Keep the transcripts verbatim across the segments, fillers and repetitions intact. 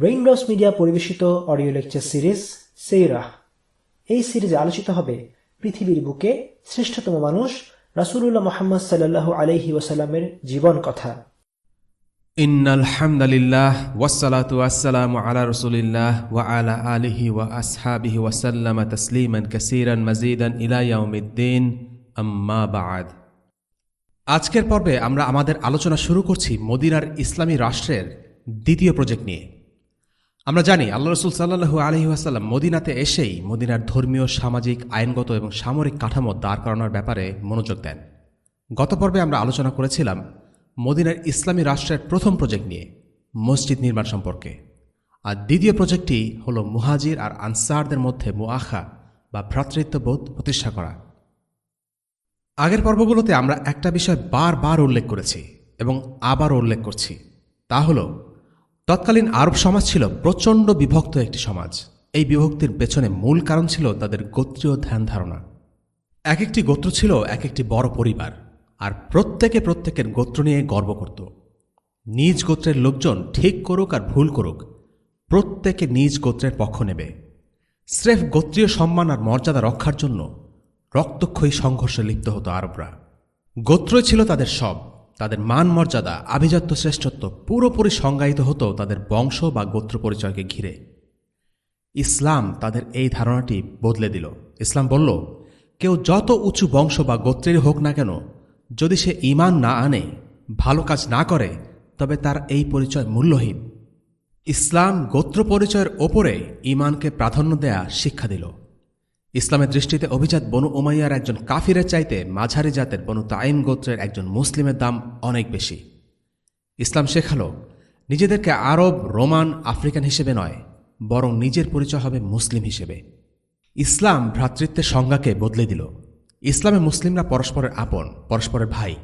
Raindrops media পরিবেশিত audio lecture series সেইরাহ। এই সিরিজে আলোচিত হবে পৃথিবীর বুকে শ্রেষ্ঠতম মানুষ রাসূলুল্লাহ মুহাম্মদ সাল্লাল্লাহু আলাইহি ওয়াসাল্লামের জীবন কথা। ইন্নাল হামদুলিল্লাহ ওয়াসসালাতু ওয়াসসালামু আলা রাসূলিল্লাহ ওয়া আলা আলিহি ওয়া আসহাবিহি ওয়া সাল্লামা তাসলিমান কাসীরান মাজিদান ইলা ইয়াউমিদ্দিন, আম্মা বা'দ। আজকের পর্বে আমরা আমাদের আলোচনা শুরু করছি মদিনার ইসলামী রাষ্ট্রের দ্বিতীয় প্রজেক্ট নিয়ে। আমরা জানি আল্লাহ রাসূল সাল্লাল্লাহু আলাইহি ওয়াসাল্লাম মদিনাতে এসেই মদিনার ধর্মীয়, সামাজিক, আইনগত এবং সামরিক কাঠামো দাঁড় করানোর ব্যাপারে মনোযোগ দেন। গত পর্বে আমরা আলোচনা করেছিলাম মদিনার ইসলামী রাষ্ট্রের প্রথম প্রজেক্ট নিয়ে, মসজিদ নির্মাণ সম্পর্কে। আর দ্বিতীয় প্রজেক্টটি হল মুহাজির আর আনসারদের মধ্যে মুআখা বা ভ্রাতৃত্ববোধ প্রতিষ্ঠা করা। আগের পর্বগুলোতে আমরা একটা বিষয় বারবার উল্লেখ করেছি এবং আবার উল্লেখ করছি, তা হল তৎকালীন আরব সমাজ ছিল প্রচণ্ড বিভক্ত একটি সমাজ। এই বিভক্তির পেছনে মূল কারণ ছিল তাদের গোত্রীয় ধ্যান ধারণা। এক একটি গোত্র ছিল এক একটি বড় পরিবার, আর প্রত্যেকে প্রত্যেকের গোত্র নিয়ে গর্ব করত। নিজ গোত্রের লোকজন ঠিক করুক আর ভুল করুক, প্রত্যেকে নিজ গোত্রের পক্ষ নেবে। স্রেফ গোত্রীয় সম্মান আর মর্যাদা রক্ষার জন্য রক্তক্ষয়ী সংঘর্ষে লিপ্ত হতো আরবরা। গোত্রই ছিল তাদের সব। তাদের মান মর্যাদা, আভিজাত্য, শ্রেষ্ঠত্ব পুরোপুরি সংজ্ঞায়িত হতো তাদের বংশ বা গোত্র পরিচয়কে ঘিরে। ইসলাম তাদের এই ধারণাটি বদলে দিল। ইসলাম বলল, কেউ যত উঁচু বংশ বা গোত্রের হোক না কেন, যদি সে ঈমান না আনে, ভালো কাজ না করে, তবে তার এই পরিচয় মূল্যহীন। ইসলাম গোত্র পরিচয়ের ওপরে ঈমানকে প্রাধান্য দেয়া শিক্ষা দিল। ইসলামের দৃষ্টিতে অভিজাত বনু উমাইয়ার একজন কাফিরের চাইতে মাঝারি জাতের বনু তাইম গোত্রের একজন মুসলিমের দাম অনেক বেশি। ইসলাম শেখালো নিজেদেরকে আরব, রোমান, আফ্রিকান হিসেবে নয়, বরং নিজের পরিচয় হবে মুসলিম হিসেবে। ইসলাম ভ্রাতৃত্বের সংজ্ঞাকে বদলে দিল। ইসলামে মুসলিমরা পরস্পরের আপন, পরস্পরের ভাই।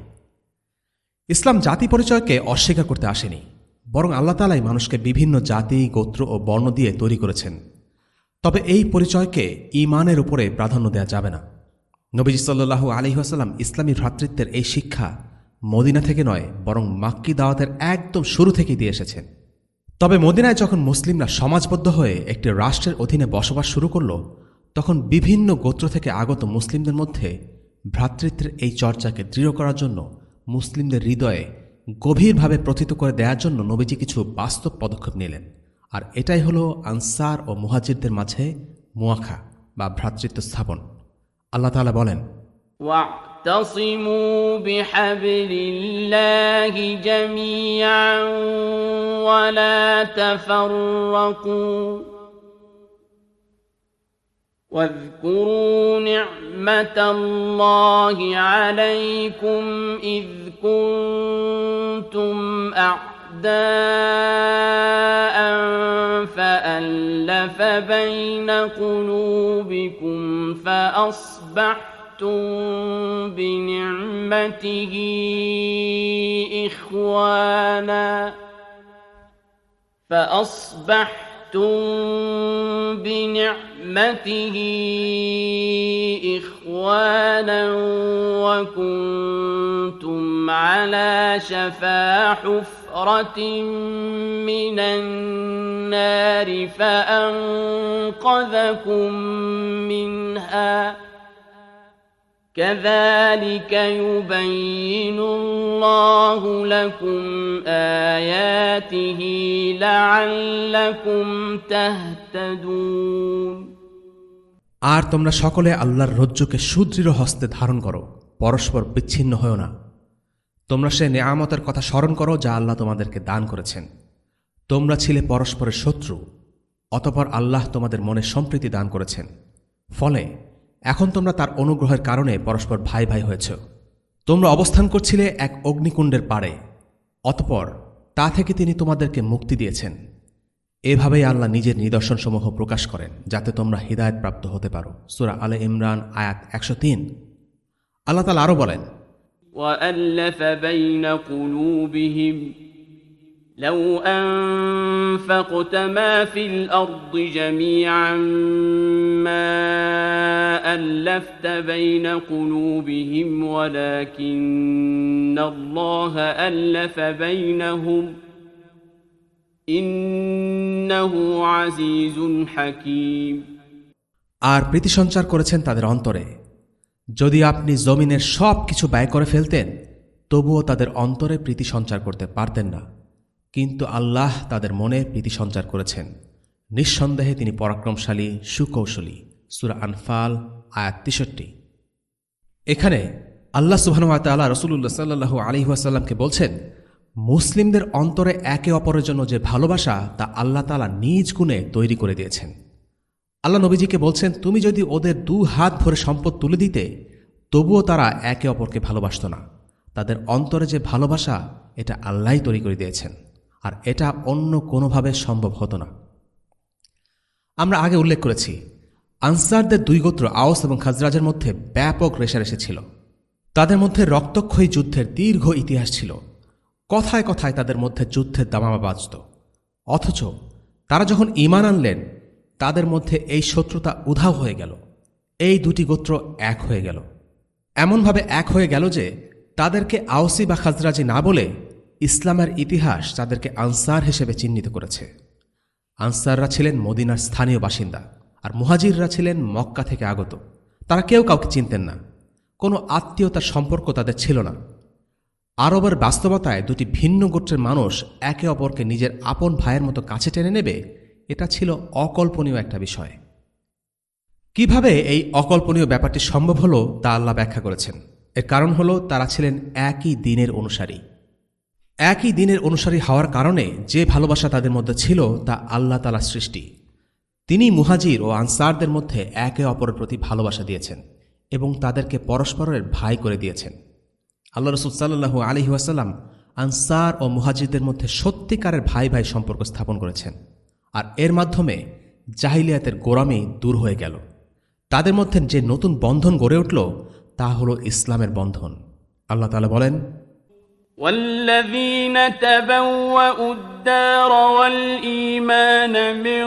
ইসলাম জাতি পরিচয়কে অস্বীকার করতে আসেনি, বরং আল্লাহ তাআলাই মানুষকে বিভিন্ন জাতি, গোত্র ও বর্ণ দিয়ে তৈরি করেছেন। তবে এই পরিচয়কে ঈমানের উপরে প্রাধান্য দেওয়া যাবে না। নবীজি সাল্লাল্লাহু আলাইহি ওয়াসাল্লাম ইসলামী ভ্রাতৃত্বের এই শিক্ষা মদিনা থেকে নয়, বরং মাক্কি দাওয়াতের একদম শুরু থেকেই দিয়ে এসেছেন। তবে মদিনায় যখন মুসলিমরা সমাজবদ্ধ হয়ে একটি রাষ্ট্রের অধীনে বসবাস শুরু করল, তখন বিভিন্ন গোত্র থেকে আগত মুসলিমদের মধ্যে ভ্রাতৃত্বের এই চর্চাকে দৃঢ় করার জন্য, মুসলিমদের হৃদয়ে গভীরভাবে প্রথিত করে দেওয়ার জন্য নবীজি কিছু বাস্তব পদক্ষেপ নিলেন। আর এটাই হলো আনসার ও মুহাজিরদের মাঝে মুআখা বা ভ্রাতৃত্ব স্থাপন। আল্লাহ তাআলা বলেন, ওয়া'তাসিমু বিহাবলিল্লাহি জামিআন ওয়া লা তাফাররাকু واذكروا نعمة الله عليكم إذ كنتم أعداء فألف بين قلوبكم فأصبحتم بنعمته إخوانا فأصبحتم بنعمته إخوانا وكنتم على شفا حفرة من النار فأنقذكم منها كذلك يبين الله لكم آياته لعلكم تهتدون। আর তোমরা সকলে আল্লাহর রজ্জুকে সুদৃঢ় হস্তে ধারণ করো, পরস্পর বিচ্ছিন্ন হও না। তোমরা সে নেয়ামতের কথা স্মরণ করো যা আল্লাহ তোমাদেরকে দান করেছেন। তোমরা ছিলে পরস্পরের শত্রু, অতঃপর আল্লাহ তোমাদের মনে সম্প্রীতি দান করেছেন। ফলে এখন তোমরা তার অনুগ্রহের কারণে পরস্পর ভাই ভাই হয়েছ। তোমরা অবস্থান করছিলে এক অগ্নিকুণ্ডের পাড়ে, অতঃপর তা থেকে তিনি তোমাদেরকে মুক্তি দিয়েছেন। এভাবেই আল্লাহ নিজের নিদর্শনসমূহ প্রকাশ করেন যাতে তোমরা হিদায়াত প্রাপ্ত হতে পারো। সূরা আলে ইমরান আয়াত একশো তিন। আল্লাহ তাআলা আরো বলেন, وَأَلَّفَ بَيْنَ قُلُوبِهِمْ لَوْ أَنفَقْتَ مَا فِي الْأَرْضِ جَمِيعًا مَا أَلَّفْتَ بَيْنَ قُلُوبِهِمْ وَلَكِنَّ اللَّهَ أَلَّفَ بَيْنَهُمْ إِنَّهُ إنه عزيز حكيم আর প্রীতি সঞ্চার করেছেন তাদের অন্তরে। যদি আপনি জমিনের সব কিছু ব্যয় করে ফেলতেন তবুও তাদের অন্তরে প্রীতি সঞ্চার করতে পারতেন না, কিন্তু আল্লাহ তাদের মনে প্রীতি সঞ্চার করেছেন। নিঃসন্দেহে তিনি পরাক্রমশালী, সুকৌশলী। সূরা আনফাল আয়াত তেষট্টি। এখানে আল্লাহ সুবহানাহু ওয়া তাআলা রাসূলুল্লাহ সাল্লাল্লাহু আলাইহি ওয়াসাল্লামকে বলছেন, মুসলিমদের অন্তরে একে অপরের জন্য যে ভালোবাসা তা আল্লাহ তাআলা নিজ গুণে তৈরি করে দিয়েছেন। আল্লাহ নবীজিকে বলছেন, তুমি যদি ওদের দু হাত ভরে সম্পদ তুলে দিতে তবুও তারা একে অপরকে ভালোবাসত না। তাদের অন্তরে যে ভালোবাসা এটা আল্লাহই তৈরি করে দিয়েছেন, আর এটা অন্য কোনোভাবে সম্ভব হতো না। আমরা আগে উল্লেখ করেছি, আনসারদের দুই গোত্র আওস এবং খাজরাজের মধ্যে ব্যাপক রেষারেষি ছিল। তাদের মধ্যে রক্তক্ষয়ী যুদ্ধের দীর্ঘ ইতিহাস ছিল। কথায় কথায় তাদের মধ্যে যুদ্ধের দামামা বাজত। অথচ তারা যখন ঈমান আনলেন তাদের মধ্যে এই শত্রুতা উধাও হয়ে গেল। এই দুটি গোত্র এক হয়ে গেল, এমনভাবে এক হয়ে গেল যে তাদেরকে আওসি বা খাজরাজি না বলে ইসলামের ইতিহাস তাদেরকে আনসার হিসেবে চিহ্নিত করেছে। আনসাররা ছিলেন মদিনার স্থানীয় বাসিন্দা, আর মুহাজিররা ছিলেন মক্কা থেকে আগত। তারা কেউ কাউকে চিনতেন না, কোনো আত্মীয়তার সম্পর্ক তাদের ছিল না। আরবের বাস্তবতায় দুটি ভিন্ন গোত্রের মানুষ একে অপরকে নিজের আপন ভাইয়ের মতো কাছে টেনে নেবে, এটা ছিল অকল্পনীয় একটা বিষয়। কিভাবে এই অকল্পনীয় ব্যাপারটি সম্ভব হলো তা আল্লাহ ব্যাখ্যা করেছেন। এর কারণ হলো তারা ছিলেন একই দ্বীনের অনুসারী। একই দ্বীনের অনুসারী হওয়ার কারণে যে ভালোবাসা তাদের মধ্যে ছিল তা আল্লাহ তাআলার সৃষ্টি। তিনি মুহাজির ও আনসারদের মধ্যে একে অপরের প্রতি ভালোবাসা দিয়েছেন এবং তাদেরকে পরস্পরের ভাই করে দিয়েছেন। আল্লাহ রাসূল সাল্লাল্লাহু আলাইহি ওয়াসাল্লাম আনসার ও মুহাজিরদের মধ্যে সত্যিকারের ভাই ভাই সম্পর্ক স্থাপন করেছেন, আর এর মাধ্যমে জাহিলিয়াতের গোরামি দূর হয়ে গেল। তাদের মধ্যে যে নতুন বন্ধন গড়ে উঠল তা হলো ইসলামের বন্ধন। আল্লাহ তাআলা বলেন, والذين تبوأوا الدار والإيمان من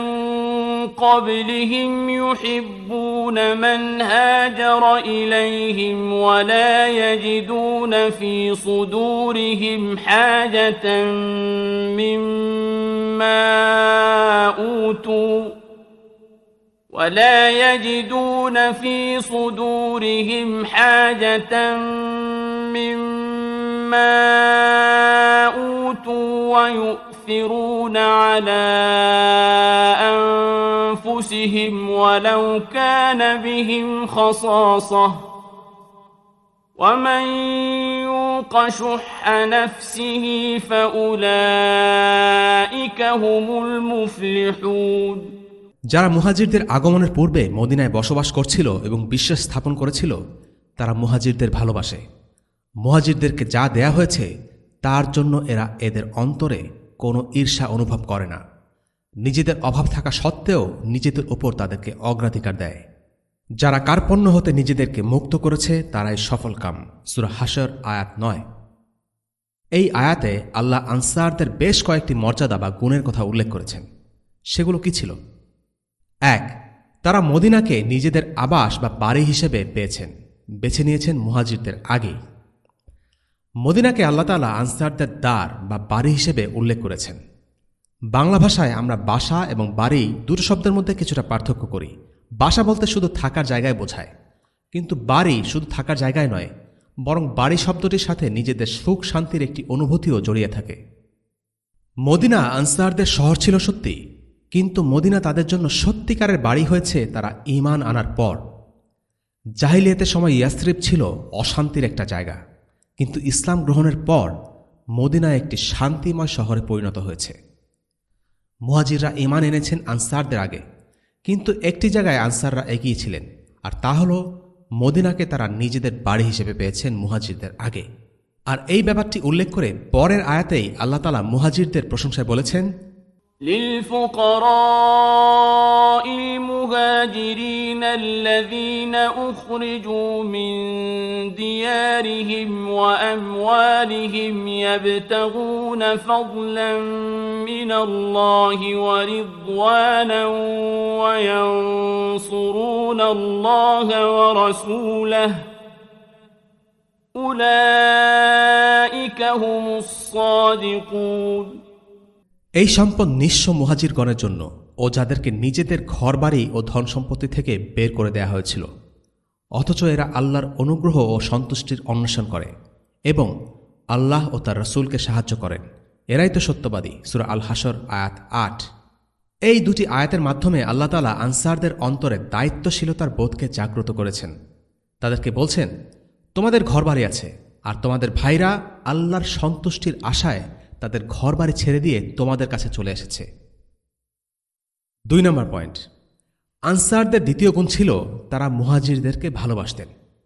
قبلهم يحبون من هاجر إليهم ولا يجدون في صدورهم حاجة مما أوتوا ولا يجدون في صدورهم حاجة مما أوتوا ويؤثرون على أنفسهم ولو كان بهم خصاصة ومن يوق شح نفسه فأولئك هم المفلحون। যারা মুহাজিরদের আগমনের পূর্বে মদিনায় বসবাস করছিল এবং বিশ্বাস স্থাপন করেছিল তারা মুহাজিরদের ভালোবাসে। মুহাজিরদেরকে যা দেয়া হয়েছে তার জন্য এরা এদের অন্তরে কোনো ঈর্ষা অনুভব করে না। নিজেদের অভাব থাকা সত্ত্বেও নিজেদের ওপর তাদেরকে অগ্রাধিকার দেয়। যারা কার্পণ্য হতে নিজেদেরকে মুক্ত করেছে তারাই সফলকাম। সূরা হাশর আয়াত নয়। এই আয়াতে আল্লাহ আনসারদের বেশ কয়েকটি মর্যাদা বা গুণের কথা উল্লেখ করেছেন। সেগুলো কি ছিল? এক, তারা মদিনাকে নিজেদের আবাস বা বাড়ি হিসেবে পেয়েছেন, বেছে নিয়েছেন মুহাজিরদের আগেই। মদিনাকে আল্লাহ তাআলা আনসারদের দ্বার বা বাড়ি হিসেবে উল্লেখ করেছেন। বাংলা ভাষায় আমরা বাসা এবং বাড়ি দুটো শব্দের মধ্যে কিছুটা পার্থক্য করি। বাসা বলতে শুধু থাকার জায়গায় বোঝায়, কিন্তু বাড়ি শুধু থাকার জায়গায় নয়, বরং বাড়ি শব্দটির সাথে নিজেদের সুখ শান্তির একটি অনুভূতিও জড়িয়ে থাকে। মদিনা আনসারদের শহর ছিল সত্যি, কিন্তু মদিনা তাদের জন্য সত্যিকারের বাড়ি হয়েছে তারা ঈমান আনার পর। জাহিলিয়াতের সময় ইয়াসরিব ছিল অশান্তির একটা জায়গা, কিন্তু ইসলাম গ্রহণের পর মদিনা একটি শান্তিময় শহরে পরিণত হয়েছে। মুহাজিররা ঈমান এনেছেন আনসারদের আগে, কিন্তু একটি জায়গায় আনসাররা এগিয়ে ছিলেন, আর তা হল মদিনাকে তারা নিজেদের বাড়ি হিসেবে পেয়েছেন মুহাজিরদের আগে। আর এই ব্যাপারটি উল্লেখ করে পরের আয়াতেই আল্লাহ তাআলা মুহাজিরদের প্রশংসায় বলেছেন, للفقراء المهاجرين الذين أخرجوا من ديارهم وأموالهم يبتغون فضلا من الله ورضوانا وينصرون الله ورسوله أولئك هم الصادقون। এই সম্পদ নিঃস্ব মুহাজিরগণের জন্য ও যাদেরকে নিজেদের ঘরবাড়ি ও ধন সম্পত্তি থেকে বের করে দেয়া হয়েছিল, অথচ এরা আল্লাহর অনুগ্রহ ও সন্তুষ্টির অন্বেষণ করে এবং আল্লাহ ও তার রসুলকে সাহায্য করেন, এরাই তো সত্যবাদী। সূরা আল হাসর আয়াত আট। এই দুটি আয়াতের মাধ্যমে আল্লাহ তাআলা আনসারদের অন্তরে দায়িত্বশীলতার বোধকে জাগ্রত করেছেন। তাদেরকে বলছেন, তোমাদের ঘরবাড়ি আছে আর তোমাদের ভাইরা আল্লাহর সন্তুষ্টির আশায় তাদের ঘরবাড়ি ছেড়ে দিয়ে তোমাদের কাছে চলে এসেছে। দুই নম্বর পয়েন্ট, আনসারদের দ্বিতীয় গুণ ছিল তারা মুহাজিরদেরকে ভালোবাসতেন।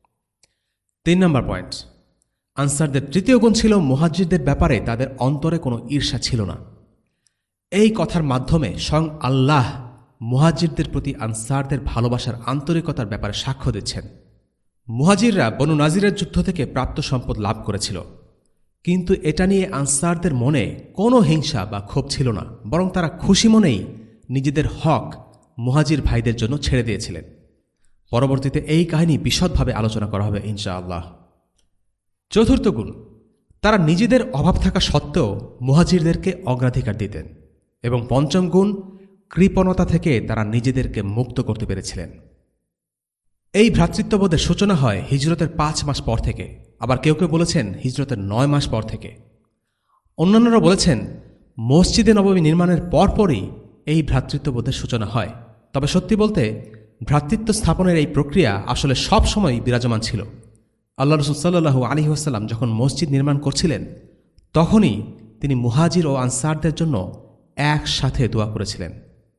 তিন নম্বর পয়েন্ট, আনসারদের তৃতীয় গুণ ছিল মুহাজিরদের ব্যাপারে তাদের অন্তরে কোনো ঈর্ষা ছিল না। এই কথার মাধ্যমে স্বয়ং আল্লাহ মুহাজিরদের প্রতি আনসারদের ভালোবাসার আন্তরিকতার ব্যাপারে সাক্ষ্য দিচ্ছেন। মুহাজিররা বনু নাজিরের যুদ্ধ থেকে প্রাপ্ত সম্পদ লাভ করেছিল, কিন্তু এটা নিয়ে আনসারদের মনে কোনো হিংসা বা ক্ষোভ ছিল না, বরং তারা খুশি মনেই নিজেদের হক মুহাজির ভাইদের জন্য ছেড়ে দিয়েছিলেন। পরবর্তীতে এই কাহিনী বিশদভাবে আলোচনা করা হবে ইনশাআল্লাহ। চতুর্থ গুণ, তারা নিজেদের অভাব থাকা সত্ত্বেও মুহাজিরদেরকে অগ্রাধিকার দিতেন। এবং পঞ্চম গুণ, কৃপণতা থেকে তারা নিজেদেরকে মুক্ত করতে পেরেছিলেন। এই ভ্রাতৃত্ববোধের সূচনা হয় হিজরতের পাঁচ মাস পর থেকে, আবার কেউ কেউ বলেছেন হিজরতের নয় মাস পর থেকে। অন্যান্যরা বলেছেন মসজিদে নববী নির্মাণের পরপরই এই ভ্রাতৃত্ববোধের সূচনা হয়। তবে সত্যি বলতে ভ্রাতৃত্ব স্থাপনের এই প্রক্রিয়া আসলে সব সময় বিরাজমান ছিল। আল্লাহ রাসূল সাল্লাল্লাহু আলাইহি ওয়াসাল্লাম যখন মসজিদ নির্মাণ করছিলেন, তখনই তিনি মুহাজির ও আনসারদের জন্য একসাথে দোয়া করেছিলেন।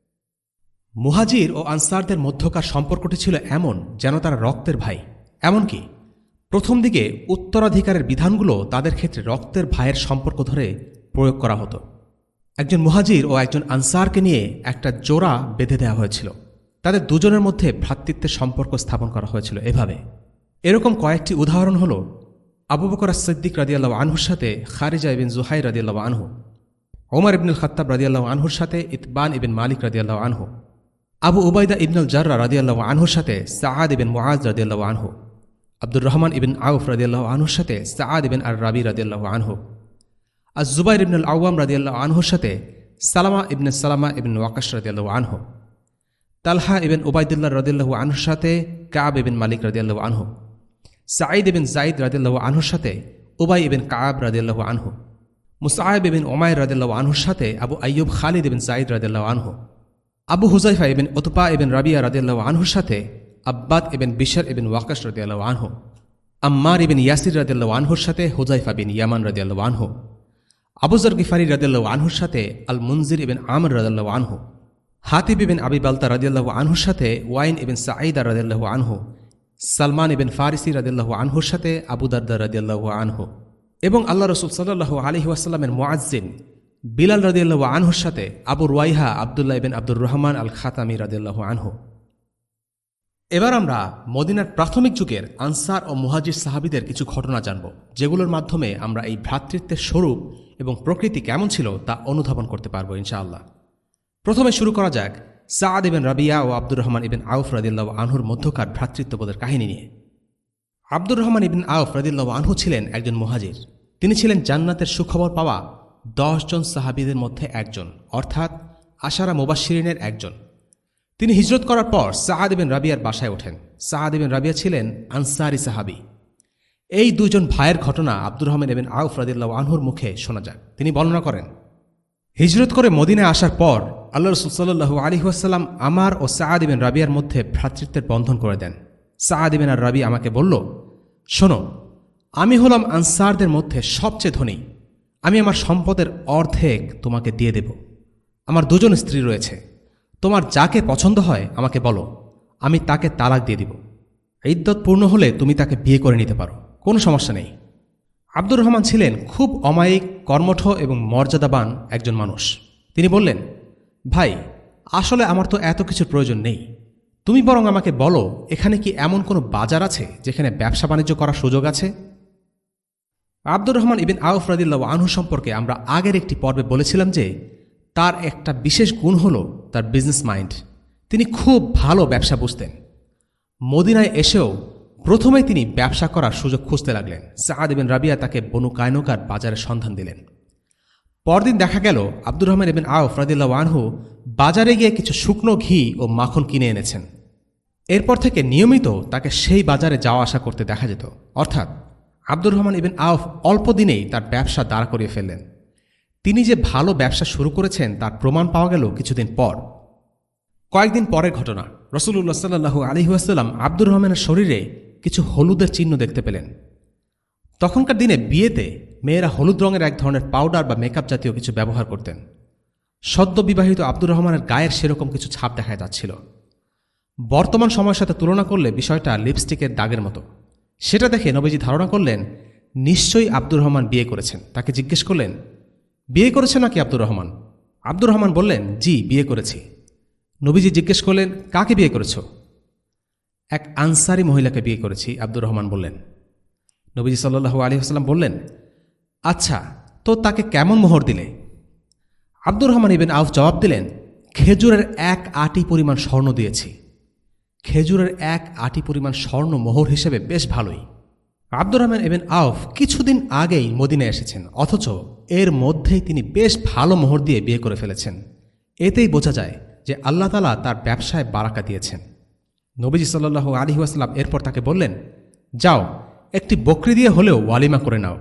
মুহাজির ও আনসারদের মধ্যকার সম্পর্কটি ছিল এমন যেন তারা রক্তের ভাই। এমনকি প্রথম দিকে উত্তরাধিকারের বিধানগুলো তাদের ক্ষেত্রে রক্তের ভাইয়ের সম্পর্ক ধরে প্রয়োগ করা হতো। একজন মুহাজির ও একজন আনসারকে নিয়ে একটা জোড়া বেঁধে দেওয়া হয়েছিল। তাদের দুজনের মধ্যে ভ্রাতৃত্বের সম্পর্ক স্থাপন করা হয়েছিল এভাবে। এরকম কয়েকটি উদাহরণ হল আবু বকর আস-সিদ্দিক রাদিয়াল্লাহু আনহুর সাথে খারিজা ইবিন জুহাইর রাদিয়াল্লাহু আনহু, ওমর ইবনুল খাত্তাব রাদিয়াল্লাহু আনহুর সাথে ইতবান ইবিন মালিক রাদিয়াল্লাহু আনহু, আবু উবাইদা ইবনুল জাররা রাদিয়াল্লাহু আনহুর সাথে সাআদ ইবিন মুআজ রাদিয়াল্লাহু আনহু, আব্দুর রহমান ইবিন আউফ রাদিয়াল্লাহু আনহুর সাথে সাআদ ইবিন আর রাবি রাদিয়াল্লাহু আনহু, আজ-জুবাইর ইবনুল আওয়াম রাদিয়াল্লাহু আনহুর সাথে সালামা ইবনে সালামা ইবিন ওয়াকাশ রাদিয়াল্লাহু আনহু, তালহা ইবিন উবাইদুল্লাহ রাদিয়াল্লাহু আনহুর সাথে কাব ইবিন মালিক রাদিয়াল্লাহু আনহু, সাঈদ ইবিন যায়েদ রাদিয়াল্লাহু আনহুর সাথে উবাই ইবিন কাব রাদিয়াল্লাহু আনহু, মুসআব ইবিন উমাইর রাদিয়াল্লাহু আনহুর সাথে আবু আইয়ুব খালিদ ইবিন যায়েদ রাদিয়াল্লাহু আনহু, আবু হুজাইফা ইবিন উতবা ইবিন রাবিয়া রাদিয়াল্লাহু আনহুর সাথে আব্বাদ ইবিন বিশর ইবিন ওয়াকাশ রাদিয়াল্লাহু আনহু, আম্মার ইবিন ইয়াসির রাদিয়াল্লাহু আনহুর সাথে হুজাইফা বিন ইয়ামান রাদিয়াল্লাহু আনহু, আবু যর গিফারি রাদিয়াল্লাহু আনহুর সাথে আল মুনজির ইবিন আমর রাদিয়াল্লাহু আনহু, হাতিব ইবিন আবি বালতা রাদিয়াল্লাহু আনহুর সাথে ওয়াইন ইবিন সাঈদা রাদিয়াল্লাহু আনহু, সালমান ইবিন ফারিসি রাদিয়াল্লাহু আনহুর সাথে আবু দারদা রাদিয়াল্লাহু আনহু, এবং আল্লাহ রাসূল সাল্লাল্লাহু আলাইহি ওয়াসাল্লামের মুআজ্জিন বিলাল রাদিয়াল্লাহু আনহুর সাথে আবু রুয়াইহা আব্দুল্লাহ ইবিন আব্দুর রহমান আল খাতামি রাদিয়াল্লাহু আনহু। এবার আমরা মদিনার প্রাথমিক যুগের আনসার ও মুহাজির সাহাবীদের কিছু ঘটনা জানব, যেগুলোর মাধ্যমে আমরা এই ভ্রাতৃত্বের স্বরূপ এবং প্রকৃতি কেমন ছিল তা অনুধাবন করতে পারব ইনশাআল্লাহ। প্রথমে শুরু করা যাক সাআদ ইবিন রাবিয়া ও আব্দুর রহমান ইবিন আউফ রাদিয়াল্লাহু আনহুর মধ্যকার ভ্রাতৃত্ববোধের কাহিনী নিয়ে। আব্দুর রহমান ইবিন আউফ রাদিয়াল্লাহু আনহু ছিলেন একজন মুহাজির। তিনি ছিলেন জান্নাতের সুখবর পাওয়া দশ জন সাহাবীদের মধ্যে একজন, অর্থাৎ আশারা মুবাশশিরিনের একজন। তিনি হিজরত করার পর সাআদ ইবিন রাবিয়ার বাসায় ওঠেন। সাআদ ইবিন রাবিয়া ছিলেন আনসারি সাহাবী। এই দুজন ভাইয়ের ঘটনা আব্দুর রহমান ইবিন আউফ রাদিয়াল্লাহু আনহুর মুখে শোনা যায়। তিনি বর্ণনা করেন, হিজরত করে মদিনায় আসার পর আল্লাহ রাসূল সাল্লাল্লাহু আলাইহি ওয়াসাল্লাম আমার ও সাআদ ইবিন রাবিয়ার মধ্যে ভ্রাতৃত্বের বন্ধন করে দেন। সাআদ ইবিন আর রাবি আমাকে বলল, শোনো, আমি হলাম আনসারদের মধ্যে সবচেয়ে ধনী। আমি আমার সম্পদের অর্ধেক তোমাকে দিয়ে দেব। আমার দুজন স্ত্রী রয়েছে। তোমার যাকে পছন্দ হয় আমাকে বলো, আমি তাকে তালাক দিয়ে দিব। ইদ্যত পূর্ণ হলে তুমি তাকে বিয়ে করে নিতে পারো, কোনো সমস্যা নেই। আব্দুর রহমান ছিলেন খুব অমায়িক, কর্মঠ এবং মর্যাদাবান একজন মানুষ। তিনি বললেন, ভাই, আসলে আমার তো এত কিছুর প্রয়োজন নেই। তুমি বরং আমাকে বলো, এখানে কি এমন কোনো বাজার আছে যেখানে ব্যবসা বাণিজ্য করার সুযোগ আছে? আব্দুর রহমান ইবিন আউফ রাদিয়াল্লাহু আনহু সম্পর্কে আমরা আগের একটি পর্বে বলেছিলাম যে তার একটা বিশেষ গুণ হল তার বিজনেস মাইন্ড। তিনি খুব ভালো ব্যবসা বুঝতেন। মদিনায় এসেও প্রথমেই তিনি ব্যবসা করার সুযোগ খুঁজতে লাগলেন। সাআদ ইবিন রাবিয়া তাকে বনু কায়নুকার বাজারের সন্ধান দিলেন। পরদিন দেখা গেল আব্দুর রহমান ইবনে আওফ রাদিয়াল্লাহু আনহু বাজারে গিয়ে কিছু শুকনো ঘি ও মাখন কিনে এনেছেন। এরপর থেকে নিয়মিত তাকে সেই বাজারে যাওয়া আসা করতে দেখা যেত। অর্থাৎ আব্দুর রহমান ইবনে আওফ অল্প দিনেই তার ব্যবসা দাঁড় করিয়ে ফেললেন। তিনি যে ভালো ব্যবসা শুরু করেছেন তার প্রমাণ পাওয়া গেল কিছুদিন পর। কয়েকদিন পরের ঘটনা, রাসূলুল্লাহ সাল্লাল্লাহু আলাইহি ওয়াসাল্লাম আব্দুর রহমানের শরীরে কিছু হলুদের চিহ্ন দেখতে পেলেন। তখনকার দিনে বিয়েতে মেয়েরা হলুদ রঙের এক ধরনের পাউডার বা মেকআপ জাতীয় কিছু ব্যবহার করতেন। সদ্য বিবাহিত আব্দুর রহমানের গায়ের সেরকম কিছু ছাপ দেখা যাচ্ছিল। বর্তমান সময়ের সাথে তুলনা করলে বিষয়টা লিপস্টিকের দাগের মতো। সেটা দেখে নবীজি ধারণা করলেন নিশ্চয়ই আব্দুর রহমান বিয়ে করেছেন। তাকে জিজ্ঞেস করলেন, বিয়ে করেছে নাকি আব্দুর রহমান? আব্দুর রহমান বললেন, জি বিয়ে করেছি। নবীজি জিজ্ঞেস করলেন, কাকে বিয়ে করেছ? এক আনসারি মহিলাকে বিয়ে করেছি, আব্দুর রহমান বললেন। নবীজি সাল্লাল্লাহু আলাইহি ওয়াসাল্লাম বললেন, আচ্ছা তো তাকে কেমন মোহর দিলে? আব্দুর রহমান ইবনে আউফ জবাব দিলেন, খেজুরের এক আটি পরিমাণ স্বর্ণ দিয়েছি। খেজুরের এক আটি পরিমাণ স্বর্ণ মোহর হিসেবে বেশ ভালোই। আব্দুর রহমান ইবনে আউফ কিছুদিন আগেই মদিনায় এসেছেন, অথচ এর মধ্যেই তিনি বেশ ভালো মোহর দিয়ে বিয়ে করে ফেলেছেন। এতেই বোঝা যায় যে আল্লাহ তাআলা তার ব্যবসায় বারাকা দিয়েছেন। নবীজি সাল্লাল্লাহু আলাইহি ওয়াসাল্লাম এরপর তাকে বললেন, যাও একটি বকরি দিয়ে হলেও ওয়ালিমা করে নাও।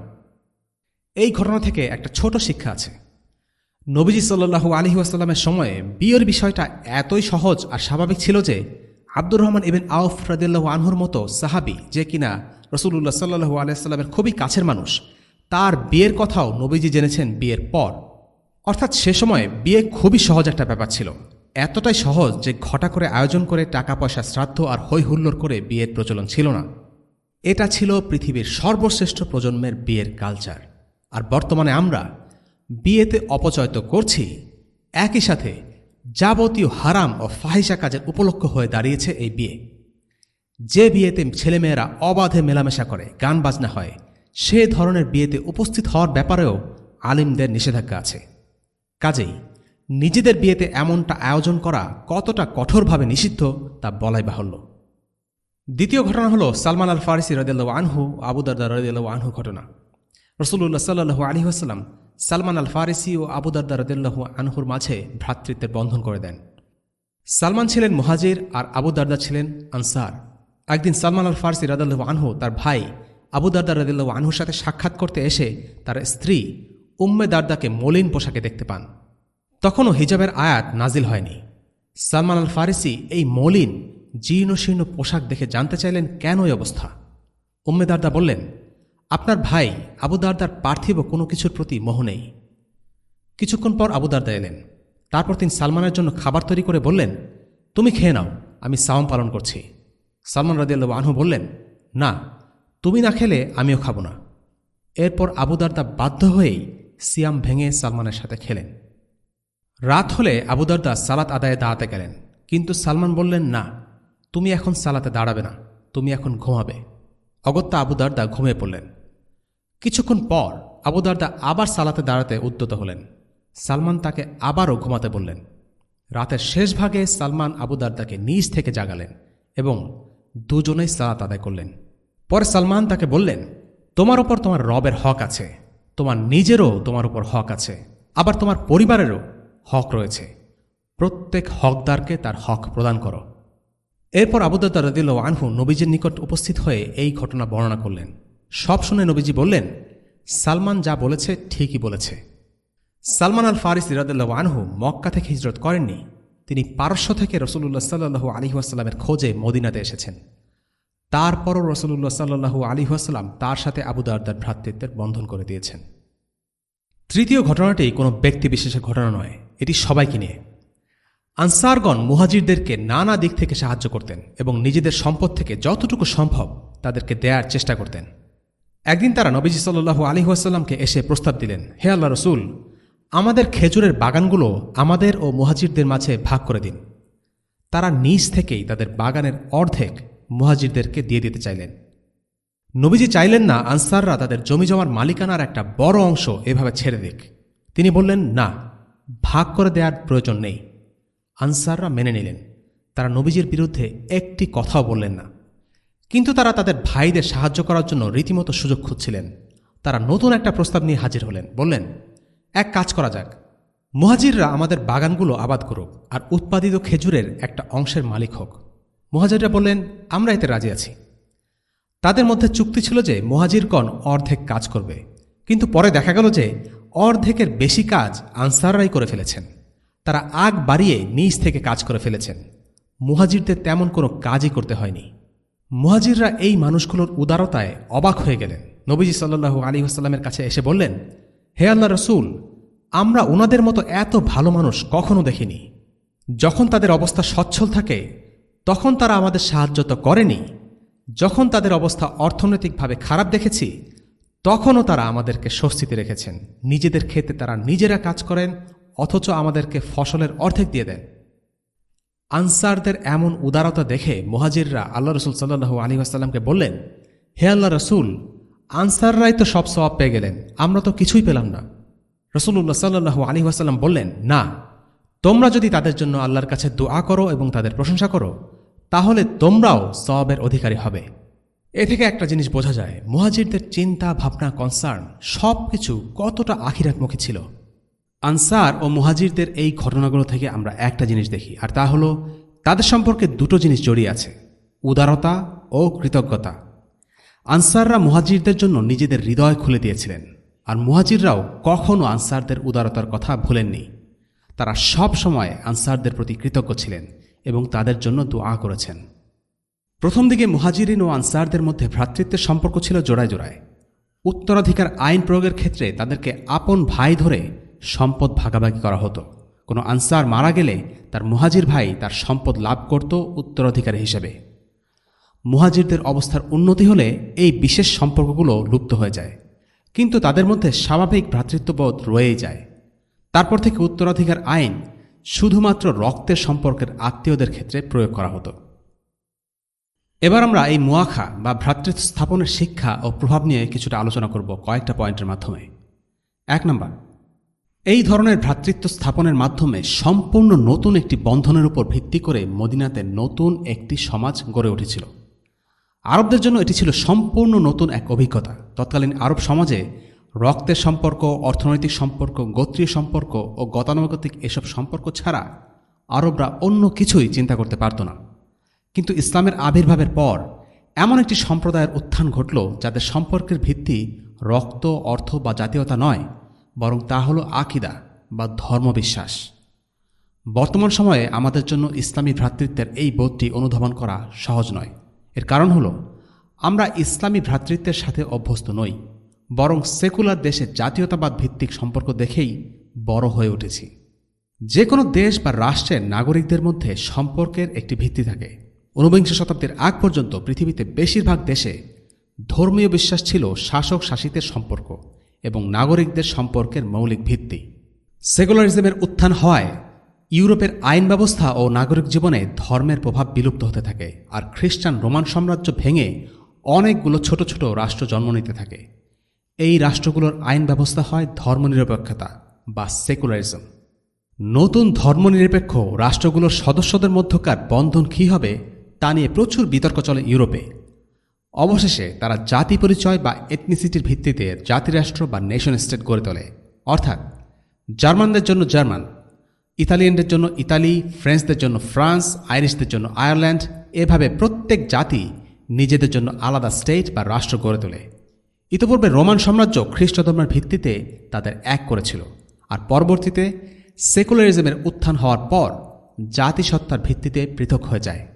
এই ঘটনা থেকে একটা ছোট শিক্ষা আছে। নবীজি সাল্লাল্লাহু আলাইহি ওয়াসাল্লামের সময়ে বিয়ের বিষয়টা এতই সহজ আর স্বাভাবিক ছিল যে আব্দুর রহমান ইবনে আউফ রাদিয়াল্লাহু আনহুর মতো সাহাবী, যে কিনা রাসূলুল্লাহ সাল্লাল্লাহু আলাইহি ওয়াসাল্লামের খুবই কাছের মানুষ, তার বিয়ের কথাও নবীজি জেনেছেন বিয়ের পর। অর্থাৎ সে সময় বিয়ে খুবই সহজ একটা ব্যাপার ছিল। এতটাই সহজ যে ঘটা করে আয়োজন করে টাকা পয়সা শ্রাদ্ধ আর হৈ হুল্লোড় করে বিয়ের প্রচলন ছিল না। এটা ছিল পৃথিবীর সর্বশ্রেষ্ঠ প্রজন্মের বিয়ের কালচার। আর বর্তমানে আমরা বিয়েতে অপচয় তো করছি, একই সাথে যাবতীয় হারাম ও ফাহিশা কাজের উপলক্ষ হয়ে দাঁড়িয়েছে এই বিয়ে। যে বিয়েতে ছেলেমেয়েরা অবাধে মেলামেশা করে, গান বাজনা হয়, সে ধরনের বিয়েতে উপস্থিত হওয়ার ব্যাপারেও আলিমদের নিষেধাজ্ঞা আছে। কাজেই নিজেদের বিয়েতে এমনটা আয়োজন করা কতটা কঠোরভাবে নিষিদ্ধ তা বলাই বাহুল্য। দ্বিতীয় ঘটনা হলো সালমান আল ফারিসি রাদিয়াল্লাহু আনহু আবু দারদা রাদিয়াল্লাহু আনহু ঘটনা। রাসূলুল্লাহ সাল্লাল্লাহু আলাইহি ওয়াসাল্লাম সালমান আল ফারিসি ও আবু দারদা রাদিয়াল্লাহু আনহুর মাঝে ভ্রাতৃত্বের বন্ধন করে দেন। সালমান ছিলেন মুহাজির আর আবু দারদা ছিলেন আনসার। একদিন সালমান আল ফারিসি রাদিয়াল্লাহু আনহু তার ভাই আবু দারদা রাদিয়াল্লাহু আনহুর সাথে সাক্ষাৎ করতে এসে তার স্ত্রী উম্মে দারদাকে মলিন পোশাকে দেখতে পান। তখনও হিজাবের আয়াত নাজিল হয়নি। সালমান আল ফারিসি এই মলিন জীর্ণশীর্ণ পোশাক দেখে জানতে চাইলেন কেন এই অবস্থা। উম্মে দারদা বললেন, আপনার ভাই আবু দারদার পার্থিব কোনো কিছুর প্রতি মোহ নেই। কিছুক্ষণ পর আবু দারদা এলেন। তারপর তিনি সালমানের জন্য খাবার তৈরি করে বললেন, তুমি খেয়ে নাও, আমি সাওম পালন করছি। সালমান রাদিয়াল্লাহু আনহু বললেন, না, তুমি না খেলে আমিও খাব না। এরপর আবু দারদা বাধ্য হয়েই সিয়াম ভেঙে সালমানের সাথে খেলেন। রাত হলে আবু দারদা সালাত আদায়ে দাঁড়াতে গেলেন, কিন্তু সালমান বললেন, না, তুমি এখন সালাতে দাঁড়াবে না, তুমি এখন ঘুমাবে। অগত্যা আবু দারদা ঘুমিয়ে পড়লেন। কিছুক্ষণ পর আবু দারদা আবার সালাতে দাঁড়াতে উদ্যত হলেন। সালমান তাকে আবারও ঘুমাতে বললেন। রাতের শেষ ভাগে সালমান আবু দারদাকে নিজ থেকে জাগালেন এবং দুজনেই সালাত আদায় করলেন। পরে সালমান তাকে বললেন, তোমার ওপর তোমার রবের হক আছে, তোমার নিজেরও তোমার উপর হক আছে, আবার তোমার পরিবারেরও হক রয়েছে। প্রত্যেক হকদারকে তার হক প্রদান করো। এরপর আবু দারদা রাদিয়াল্লাহু আনহু নবীজির নিকট উপস্থিত হয়ে এই ঘটনা বর্ণনা করলেন। সব শুনে নবীজি বললেন, সালমান যা বলেছে ঠিকই বলেছে। সালমান আল ফারিসি রাদিয়াল্লাহু আনহু মক্কা থেকে হিজরত করেননি। তিনি পারস্য থেকে রাসূলুল্লাহ সাল্লাল্লাহু আলাইহি ওয়াসাল্লামের খোঁজে মদিনাতে এসেছেন। তারপরও রাসূলুল্লাহ সাল্লাল্লাহু আলাইহি ওয়াসাল্লাম তার সাথে আবু দারদার ভ্রাতৃত্বের বন্ধন করে দিয়েছেন। তৃতীয় ঘটনাটি কোনো ব্যক্তিবিশেষের ঘটনা নয়, এটি সবাইকে নিয়ে। আনসারগণ মুহাজিরদেরকে নানা দিক থেকে সাহায্য করতেন এবং নিজেদের সম্পদ থেকে যতটুকু সম্ভব তাদেরকে দেয়ার চেষ্টা করতেন। একদিন তারা নবীজি সাল্লাল্লাহু আলাইহি ওয়াসাল্লামকে এসে প্রস্তাব দিলেন, হে আল্লাহ রসুল, আমাদের খেজুরের বাগানগুলো আমাদের ও মুহাজিরদের মাঝে ভাগ করে দিন। তারা নিজ থেকেই তাদের বাগানের অর্ধেক মুহাজিরদেরকে দিয়ে দিতে চাইলেন। নবীজি চাইলেন না আনসাররা তাদের জমিজমার মালিকানার একটা বড় অংশ এভাবে ছেড়ে দিক। তিনি বললেন, না, ভাগ করে দেওয়ার প্রয়োজন নেই। আনসাররা মেনে নিলেন। তারা নবীজির বিরুদ্ধে একটি কথাও বললেন না। কিন্তু তারা তাদের ভাইদের সাহায্য করার জন্য রীতিমতো সুযোগ খুঁজছিলেন। তারা নতুন একটা প্রস্তাব নিয়ে হাজির হলেন। বললেন, এক কাজ করা যাক, মুহাজিররা আমাদের বাগানগুলো আবাদ করুক আর উৎপাদিত খেজুরের একটা অংশের মালিক হোক। মুহাজিররা বললেন, আমরা এতে রাজি আছি। তাদের মধ্যে চুক্তি ছিল যে মুহাজিরগণ অর্ধেক কাজ করবে, কিন্তু পরে দেখা গেল যে অর্ধেকের বেশি কাজ আনসাররাই করে ফেলেছেন। তারা আগ বাড়িয়ে নিজ থেকে কাজ করে ফেলেছেন। মুহাজিরদের তেমন কোনো কাজই করতে হয়নি। মুহাজিররা এই মানুষগুলোর উদারতায় অবাক হয়ে গেলেন। নবীজি সাল্লাল্লাহু আলাইহি ওয়াসাল্লামের কাছে এসে বললেন, হে আল্লাহ রসুল, আমরা ওনাদের মতো এত ভালো মানুষ কখনো দেখিনি। যখন তাদের অবস্থা সচ্ছল থাকে তখন তারা আমাদের সাহায্য তো করেনি, যখন তাদের অবস্থা অর্থনৈতিকভাবে খারাপ দেখেছি তখনও তারা আমাদেরকে স্বস্তিতে রেখেছেন। নিজেদের ক্ষেতে তারা নিজেরা কাজ করেন, অথচ আমাদেরকে ফসলের অর্ধেক দিয়ে দেন। আনসারদের এমন উদারতা দেখে মুহাজিররা আল্লাহ রসুল সাল্লাল্লাহু আলাইহি ওয়াসাল্লামকে বললেন, হে আল্লাহ রসুল, আনসাররাই তো সব সওয়াব পেয়ে গেলেন, আমরা তো কিছুই পেলাম না। রাসূলুল্লাহ সাল্লাল্লাহু আলাইহি ওয়াসাল্লাম বললেন, না, তোমরা যদি তাদের জন্য আল্লাহর কাছে দোয়া করো এবং তাদের প্রশংসা করো তাহলে তোমরাও সওয়াবের অধিকারী হবে। এ থেকে একটা জিনিস বোঝা যায়, মুহাজিরদের চিন্তা ভাবনা কনসার্ন সব কিছু কতটা আখিরাতমুখী ছিল। আনসার ও মুহাজিরদের এই ঘটনাগুলো থেকে আমরা একটা জিনিস দেখি, আর তা হলো তাদের সম্পর্কে দুটো জিনিস জড়িয়ে আছে, উদারতা ও কৃতজ্ঞতা। আনসাররা মুহাজিরদের জন্য নিজেদের হৃদয় খুলে দিয়েছিলেন, আর মুহাজিররাও কখনও আনসারদের উদারতার কথা ভুলেননি। তারা সব সময় আনসারদের প্রতি কৃতজ্ঞ ছিলেন এবং তাদের জন্য দোয়া করেছেন। প্রথম দিকে মুহাজিরিন ও আনসারদের মধ্যে ভ্রাতৃত্বের সম্পর্ক ছিল জোড়ায় জোড়ায়। উত্তরাধিকার আইন প্রয়োগের ক্ষেত্রে তাদেরকে আপন ভাই ধরে সম্পদ ভাগাভাগি করা হতো। কোনো আনসার মারা গেলে তার মুহাজির ভাই তার সম্পদ লাভ করত উত্তরাধিকারী হিসেবে। মুহাজিরদের অবস্থার উন্নতি হলে এই বিশেষ সম্পর্কগুলো লুপ্ত হয়ে যায়, কিন্তু তাদের মধ্যে স্বাভাবিক ভ্রাতৃত্ববোধ রয়েই যায়। তারপর থেকে উত্তরাধিকার আইন শুধুমাত্র রক্তের সম্পর্কের আত্মীয়দের ক্ষেত্রে প্রয়োগ করা হতো। এবার আমরা এই মুআখা বা ভ্রাতৃত্ব স্থাপনের শিক্ষা ও প্রভাব নিয়ে কিছুটা আলোচনা করব কয়েকটা পয়েন্টের মাধ্যমে। এক নম্বর, এই ধরনের ভ্রাতৃত্ব স্থাপনের মাধ্যমে সম্পূর্ণ নতুন একটি বন্ধনের উপর ভিত্তি করে মদিনাতে নতুন একটি সমাজ গড়ে উঠেছিল। আরবদের জন্য এটি ছিল সম্পূর্ণ নতুন এক অভিজ্ঞতা। তৎকালীন আরব সমাজে রক্তের সম্পর্ক, অর্থনৈতিক সম্পর্ক, গোত্রীয় সম্পর্ক ও গতানুগতিক এসব সম্পর্ক ছাড়া আরবরা অন্য কিছুই চিন্তা করতে পারত না। কিন্তু ইসলামের আবির্ভাবের পর এমন একটি সম্প্রদায়ের উত্থান ঘটল যাদের সম্পর্কের ভিত্তি রক্ত, অর্থ বা জাতীয়তা নয়, বরং তা হল আকিদা বা ধর্মবিশ্বাস। বর্তমান সময়ে আমাদের জন্য ইসলামী ভ্রাতৃত্বের এই বোধটি অনুধাবন করা সহজ নয়। এর কারণ হল আমরা ইসলামী ভ্রাতৃত্বের সাথে অভ্যস্ত নই, বরং সেকুলার দেশে জাতীয়তাবাদ ভিত্তিক সম্পর্ক দেখেই বড় হয়ে উঠেছি। যে কোনো দেশ বা রাষ্ট্রের নাগরিকদের মধ্যে সম্পর্কের একটি ভিত্তি থাকে। ঊনবিংশ শতাব্দীর আগ পর্যন্ত পৃথিবীতে বেশিরভাগ দেশে ধর্মীয় বিশ্বাস ছিল শাসক শাসিতের সম্পর্ক এবং নাগরিকদের সম্পর্কের মৌলিক ভিত্তি। সেকুলারিজমের উত্থান হওয়ায় ইউরোপের আইন ব্যবস্থা ও নাগরিক জীবনে ধর্মের প্রভাব বিলুপ্ত হতে থাকে, আর খ্রিস্টান রোমান সাম্রাজ্য ভেঙে অনেকগুলো ছোট ছোট রাষ্ট্র জন্ম নিতে থাকে। এই রাষ্ট্রগুলোর আইন ব্যবস্থা হয় ধর্মনিরপেক্ষতা বা সেকুলারিজম। নতুন ধর্মনিরপেক্ষ রাষ্ট্রগুলোর সদস্যদের মধ্যকার বন্ধন কী হবে তা নিয়ে প্রচুর বিতর্ক চলে ইউরোপে। অবশেষে তারা জাতি পরিচয় বা এথনিসিটির ভিত্তিতে জাতিরাষ্ট্র বা নেশন স্টেট গড়ে তোলে। অর্থাৎ জার্মানদের জন্য জার্মান, ইতালিয়ানদের জন্য ইতালি, ফ্রেঞ্চদের জন্য ফ্রান্স, আইরিশদের জন্য আয়ারল্যান্ড, এভাবে প্রত্যেক জাতি নিজেদের জন্য আলাদা স্টেট বা রাষ্ট্র গড়ে তোলে। ইতিপূর্বে রোমান সাম্রাজ্য খ্রিস্ট ধর্মের ভিত্তিতে তাদের এক করেছিল, আর পরবর্তীতে সেকুলারিজমের উত্থান হওয়ার পর জাতিসত্তার ভিত্তিতে পৃথক হয়ে যায়।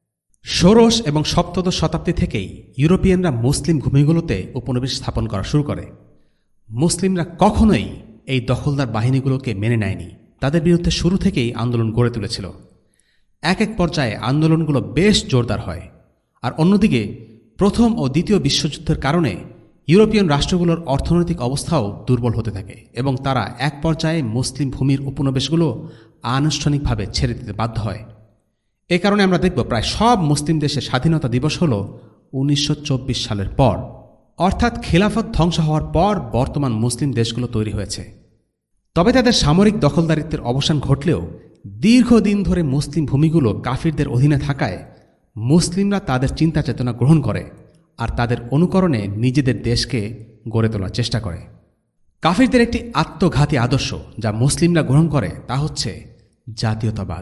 ষোড়শ এবং সপ্তদশ শতাব্দী থেকেই ইউরোপিয়ানরা মুসলিম ভূমিগুলোতে উপনিবেশ স্থাপন করা শুরু করে। মুসলিমরা কখনোই এই দখলদার বাহিনীগুলোকে মেনে নেয়নি, তাদের বিরুদ্ধে শুরু থেকেই আন্দোলন গড়ে তুলেছিল। এক এক পর্যায়ে আন্দোলনগুলো বেশ জোরদার হয়, আর অন্যদিকে প্রথম ও দ্বিতীয় বিশ্বযুদ্ধের কারণে ইউরোপিয়ান রাষ্ট্রগুলোর অর্থনৈতিক অবস্থাও দুর্বল হতে থাকে এবং তারা এক পর্যায়ে মুসলিম ভূমির উপনিবেশগুলো আনুষ্ঠানিকভাবে ছেড়ে দিতে বাধ্য হয়। এ কারণে আমরা দেখব প্রায় সব মুসলিম দেশে স্বাধীনতা দিবস হল উনিশশো চব্বিশ সালের পর, অর্থাৎ খিলাফত ধ্বংস হওয়ার পর বর্তমান মুসলিম দেশগুলো তৈরি হয়েছে। তবে তাদের সামরিক দখলদারিত্বের অবসান ঘটলেও দীর্ঘদিন ধরে মুসলিম ভূমিগুলো কাফিরদের অধীনে থাকায় মুসলিমরা তাদের চিন্তা চেতনা গ্রহণ করে আর তাদের অনুকরণে নিজেদের দেশকে গড়ে তোলার চেষ্টা করে। কাফিরদের একটি আত্মঘাতী আদর্শ যা মুসলিমরা গ্রহণ করে তা হচ্ছে জাতীয়তাবাদ।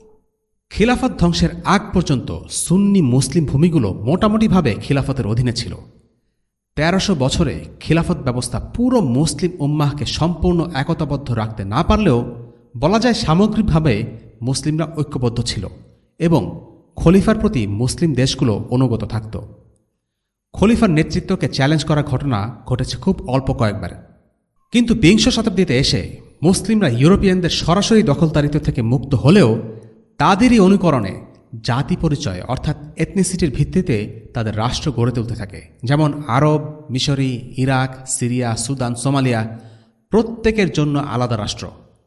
খিলাফত ধ্বংসের আগ পর্যন্ত সুন্নি মুসলিম ভূমিগুলো মোটামুটিভাবে খিলাফতের অধীনে ছিল। তেরোশো বছরে খিলাফত ব্যবস্থা পুরো মুসলিম উম্মাহকে সম্পূর্ণ একতাবদ্ধ রাখতে না পারলেও বলা যায় সামগ্রিকভাবে মুসলিমরা ঐক্যবদ্ধ ছিল এবং খলিফার প্রতি মুসলিম দেশগুলো অনুগত থাকত। খলিফার নেতৃত্বকে চ্যালেঞ্জ করার ঘটনা ঘটেছে খুব অল্প কয়েকবার। কিন্তু বিংশ শতাব্দীতে এসে মুসলিমরা ইউরোপিয়ানদের সরাসরি দখলদারিত্ব থেকে মুক্ত হলেও তাদেরই অনুকরণে জাতি পরিচয় অর্থাৎ এথনিসিটির ভিত্তিতে তাদের রাষ্ট্র গড়ে তুলতে থাকে। যেমন আরব, মিশরি, ইরাক, সিরিয়া, সুদান, সোমালিয়া প্রত্যেকের জন্য আলাদা রাষ্ট্র।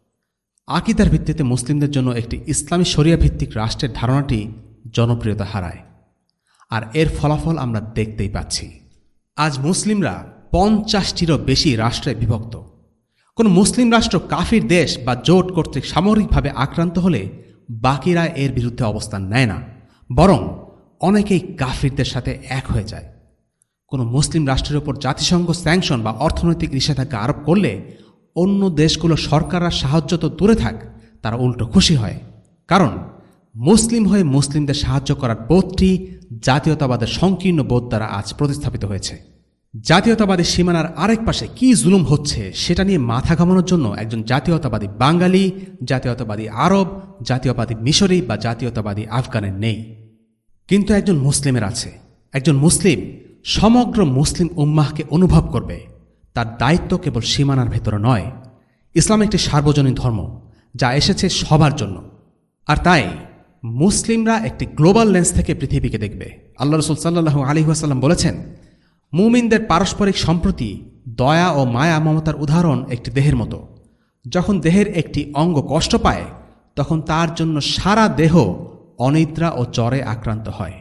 আকিদার ভিত্তিতে মুসলিমদের জন্য একটি ইসলামী শরিয়া ভিত্তিক রাষ্ট্রের ধারণাটি জনপ্রিয়তা হারায়, আর এর ফলাফল আমরা দেখতেই পাচ্ছি। আজ মুসলিমরা পঞ্চাশটিরও বেশি রাষ্ট্রে বিভক্ত। কোনো মুসলিম রাষ্ট্র কাফির দেশ বা জোট কর্তৃক সামরিকভাবে আক্রান্ত হলে বাকিরা এর বিরুদ্ধে অবস্থান নেয় না, বরং অনেকেই কাফিরদের সাথে এক হয়ে যায়। কোনো মুসলিম রাষ্ট্রের ওপর জাতিসংঘ স্যাংশন বা অর্থনৈতিক নিষেধাজ্ঞা আরোপ করলে অন্য দেশগুলো সরকাররা সাহায্য তো দূরে থাক, তারা উল্টো খুশি হয়। কারণ মুসলিম হয়ে মুসলিমদের সাহায্য করার বোধটি জাতীয়তাবাদের সংকীর্ণ বোধ দ্বারা আজ প্রতিস্থাপিত হয়েছে। জাতীয়তাবাদী সীমানার আরেক পাশে কি জুলুম হচ্ছে সেটা নিয়ে মাথা ঘামানোর জন্য একজন জাতীয়তাবাদী বাঙালি, জাতীয়তাবাদী আরব, জাতীয়তাবাদী মিশরি বা জাতীয়তাবাদী আফগানের নেই, কিন্তু একজন মুসলিমের আছে। একজন মুসলিম সমগ্র মুসলিম উম্মাহকে অনুভব করবে। তার দায়িত্ব কেবল সীমানার ভেতরে নয়। ইসলাম একটি সার্বজনীন ধর্ম যা এসেছে সবার জন্য, আর তাই মুসলিমরা একটি গ্লোবাল লেন্স থেকে পৃথিবীকে দেখবে। আল্লাহ রাসূল সাল্লাল্লাহু আলাইহি ওয়াসাল্লাম বলেছেন, মুমিনদের পারস্পরিক সম্প্রতি, দয়া ও মায়া মমতার উদাহরণ একটি দেহের মতো। যখন দেহের একটি অঙ্গ কষ্ট পায় তখন তার জন্য সারা দেহ অনিদ্রা ও জ্বরে আক্রান্ত হয়।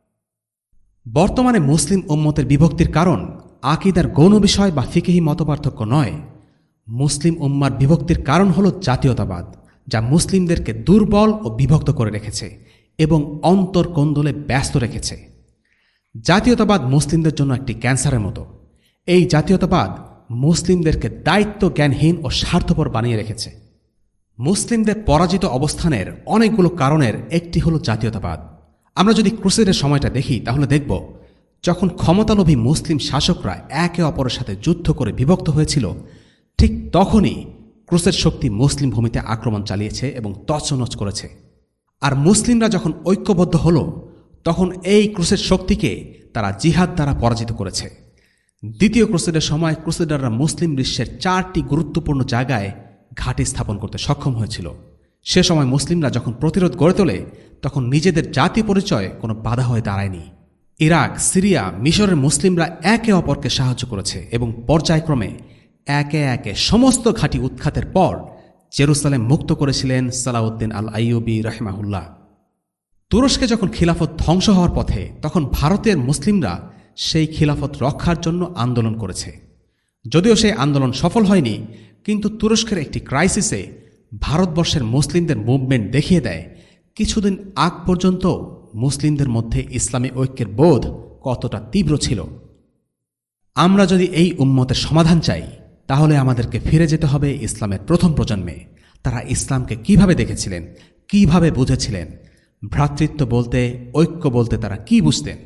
বর্তমানে মুসলিম উম্মতের বিভক্তির কারণ আকিদার গৌণ বিষয় বা ফিকহি মতপার্থক্য নয়। মুসলিম উম্মার বিভক্তির কারণ হল জাতীয়তাবাদ, যা মুসলিমদেরকে দুর্বল ও বিভক্ত করে রেখেছে এবং অন্তর কোন্দলে ব্যস্ত রেখেছে। জাতীয়তাবাদ মুসলিমদের জন্য একটি ক্যান্সারের মতো। এই জাতীয়তাবাদ মুসলিমদেরকে দায়িত্ব জ্ঞানহীন ও স্বার্থপর বানিয়ে রেখেছে। মুসলিমদের পরাজিত অবস্থানের অনেকগুলো কারণের একটি হল জাতীয়তাবাদ। আমরা যদি ক্রুসেডের সময়টা দেখি তাহলে দেখব, যখন ক্ষমতালোভী মুসলিম শাসকরা একে অপরের সাথে যুদ্ধ করে বিভক্ত হয়েছিল, ঠিক তখনই ক্রুসেড শক্তি মুসলিম ভূমিতে আক্রমণ চালিয়েছে এবং তছনছ করেছে। আর মুসলিমরা যখন ঐক্যবদ্ধ হল তখন এই ক্রুসেড শক্তিকে তারা জিহাদ দ্বারা পরাজিত করেছে। দ্বিতীয় ক্রুসেডের সময় ক্রুসেডাররা মুসলিম বিশ্বের চারটি গুরুত্বপূর্ণ জায়গায় ঘাঁটি স্থাপন করতে সক্ষম হয়েছিল। সে সময় মুসলিমরা যখন প্রতিরোধ গড়ে তোলে তখন নিজেদের জাতীয় পরিচয় কোনো বাধা হয়ে দাঁড়ায়নি। ইরাক, সিরিয়া, মিশরের মুসলিমরা একে অপরকে সাহায্য করেছে এবং পর্যায়ক্রমে একে একে সমস্ত ঘাঁটি উৎখাতের পর জেরুসালেম মুক্ত করেছিলেন সালাউদ্দিন আল আইয়ুবী রাহিমাহুল্লাহ। তুরস্কে যখন খিলাফত ধ্বংস হওয়ার পথে তখন ভারতের মুসলিমরা সেই খিলাফত রক্ষার জন্য আন্দোলন করেছে। যদিও সেই আন্দোলন সফল হয়নি, কিন্তু তুরস্কের একটি ক্রাইসিসে ভারতবর্ষের মুসলিমদের মুভমেন্ট দেখিয়ে দেয় কিছুদিন আগ পর্যন্ত মুসলিমদের মধ্যে ইসলামী ঐক্যের বোধ কতটা তীব্র ছিল। আমরা যদি এই উম্মতের সমাধান চাই তাহলে আমাদেরকে ফিরে যেতে হবে ইসলামের প্রথম প্রজন্মে। তারা ইসলামকে কিভাবে দেখেছিলেন, কিভাবে বুঝেছিলেন, ভ্রাতৃত্ব বলতে, ঐক্য বলতে তারা কি বুঝতেন।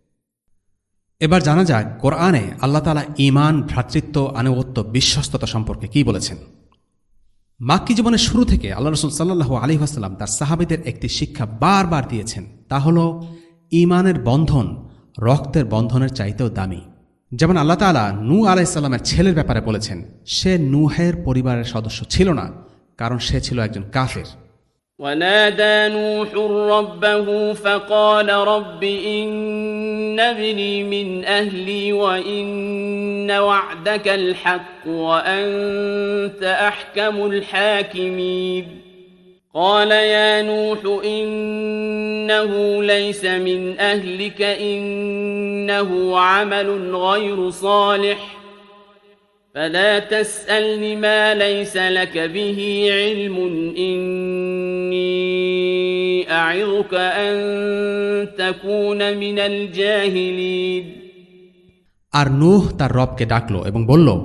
এবার জানা যাক কোরআনে আল্লাহ তাআলা ঈমান, ভ্রাতৃত্ব, আনুগত্য, বিশ্বস্ততা সম্পর্কে কি বলেছেন। মাক্কী জীবনের শুরু থেকে আল্লাহ রাসূল সাল্লাল্লাহু আলাইহি ওয়াসাল্লাম তার সাহাবীদের একটি শিক্ষা বারবার দিয়েছেন, তা হল ঈমানের বন্ধন রক্তের বন্ধনের চাইতেও দামি। যেমন আল্লাহ তাআলা নূহ আলাইহিস সালামের ছেলের ব্যাপারে বলেছেন, সে নূহের পরিবারের সদস্য ছিল না, কারণ সে ছিল একজন কাফের। ونادى نوح ربه فقال رب إن ابني من أهلي وإن وعدك الحق وأنت أحكم الحاكمين قال يا نوح إنه ليس من أهلك إنه عمل غير صالح فلا تسألني ما ليس لك به علم إني أعظك أن تكون من الجاهلين। আর নূহ তার রবকে ডাকল এবং বলল,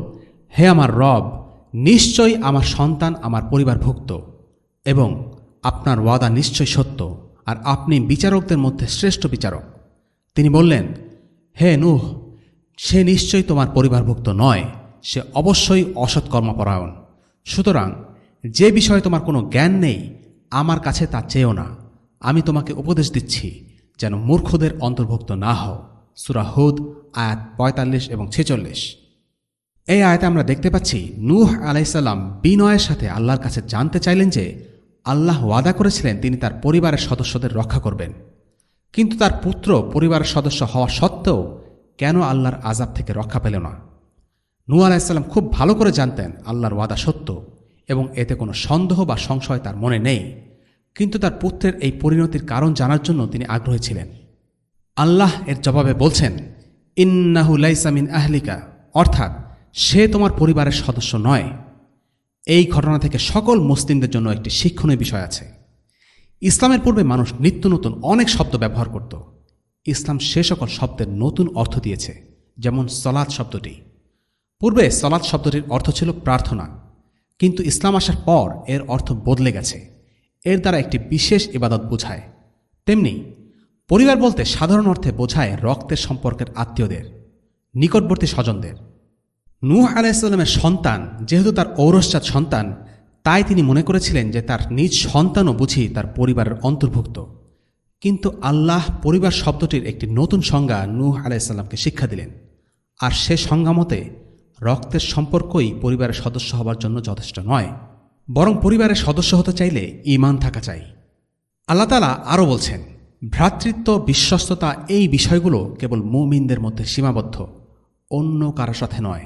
হে আমার রব, নিশ্চয়ই আমার সন্তান আমার পরিবারভুক্ত এবং আপনার ওয়াদা নিশ্চয় সত্য, আর আপনি বিচারকদের মধ্যে শ্রেষ্ঠ বিচারক। তিনি বললেন, হে নূহ, সে নিশ্চয়ই তোমার পরিবারভুক্ত নয়, সে অবশ্যই অসৎকর্মপরায়ণ। সুতরাং যে বিষয়ে তোমার কোনো জ্ঞান নেই, আমার কাছে তা চেয়েও না। আমি তোমাকে উপদেশ দিচ্ছি যেন মূর্খদের অন্তর্ভুক্ত না হও। সূরা হুদ আয়াত পঁয়তাল্লিশ এবং ছেচল্লিশ। এই আয়াতে আমরা দেখতে পাচ্ছি নূহ আলাইসাল্লাম বিনয়ের সাথে আল্লাহর কাছে জানতে চাইলেন যে আল্লাহ ওয়াদা করেছিলেন তিনি তার পরিবারের সদস্যদের রক্ষা করবেন, কিন্তু তার পুত্র পরিবারের সদস্য হওয়া সত্ত্বেও কেন আল্লাহর আযাব থেকে রক্ষা পেল না? নূহ আলাইসাল্লাম খুব ভালো করে জানতেন আল্লাহর ওয়াদা সত্য এবং এতে কোনো সন্দেহ বা সংশয় তার মনে নেই, কিন্তু তার পুত্রের এই পরিণতির কারণ জানার জন্য তিনি আগ্রহী ছিলেন। আল্লাহ এর জবাবে বলছেন, ইন্নাহু লাইসা মিন আহলিকা, অর্থাৎ সে তোমার পরিবারের সদস্য নয়। এই ঘটনা থেকে সকল মুসলিমদের জন্য একটি শিক্ষণীয় বিষয় আছে। ইসলামের পূর্বে মানুষ নিত্য নতুন অনেক শব্দ ব্যবহার করত। ইসলাম সে সকল শব্দের নতুন অর্থ দিয়েছে, যেমন সলাত শব্দটি। পূর্বে সলাত শব্দটির অর্থ ছিল প্রার্থনা, কিন্তু ইসলাম আসার পর এর অর্থ বদলে গেছে। এর দ্বারা একটি বিশেষ ইবাদত বোঝায়। তেমনি পরিবার বলতে সাধারণ অর্থে বোঝায় রক্তের সম্পর্কের আত্মীয়দের, নিকটবর্তী স্বজনদের। নূহ আলাইহিসসালামের সন্তান যেহেতু তার ঔরসজাত সন্তান, তাই তিনি মনে করেছিলেন যে তার নিজ সন্তানও বুঝি তার পরিবারের অন্তর্ভুক্ত। কিন্তু আল্লাহ পরিবার শব্দটির একটি নতুন সংজ্ঞা নূহ আলাইহিসসালামকে শিক্ষা দিলেন, আর সে সংজ্ঞা মতে রক্তের সম্পর্কই পরিবারের সদস্য হবার জন্য যথেষ্ট নয়, বরং পরিবারের সদস্য হতে চাইলে ঈমান থাকা চাই। আল্লাহ তাআলা আরও বলছেন, ভ্রাতৃত্ব, বিশ্বস্ততা এই বিষয়গুলো কেবল মুমিনদের মধ্যে সীমাবদ্ধ, অন্য কারো সাথে নয়।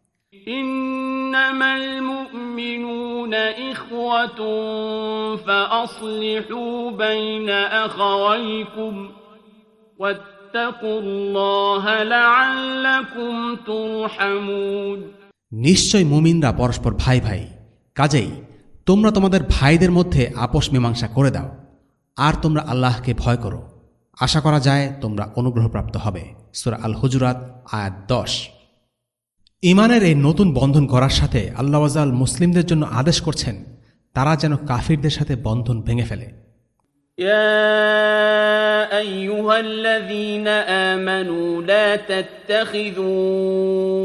ইন্নামাল মুমিনুনা ইখওয়াতুন ফাআসলিহু বাইনা আখাওয়াইকুম ওয়াত্তাকুল্লাহা লাআল্লাকুম তুরহামুন। নিশ্চয় মুমিনরা পরস্পর ভাই ভাই, কাজেই তোমরা তোমাদের ভাইদের মধ্যে আপোষ মীমাংসা করে দাও, আর তোমরা আল্লাহকে ভয় করো, আশা করা যায় তোমরা অনুগ্রহপ্রাপ্ত হবে। সূরা আল হুজুরাত আয়াত দশ। ঈমানের এই নতুন বন্ধন করার সাথে আল্লাহ ওয়াজাল মুসলিমদের জন্য আদেশ করছেন তারা যেন কাফিরদের সাথে বন্ধন ভেঙে ফেলে। يا أيها الذين آمنوا لا تتخذوا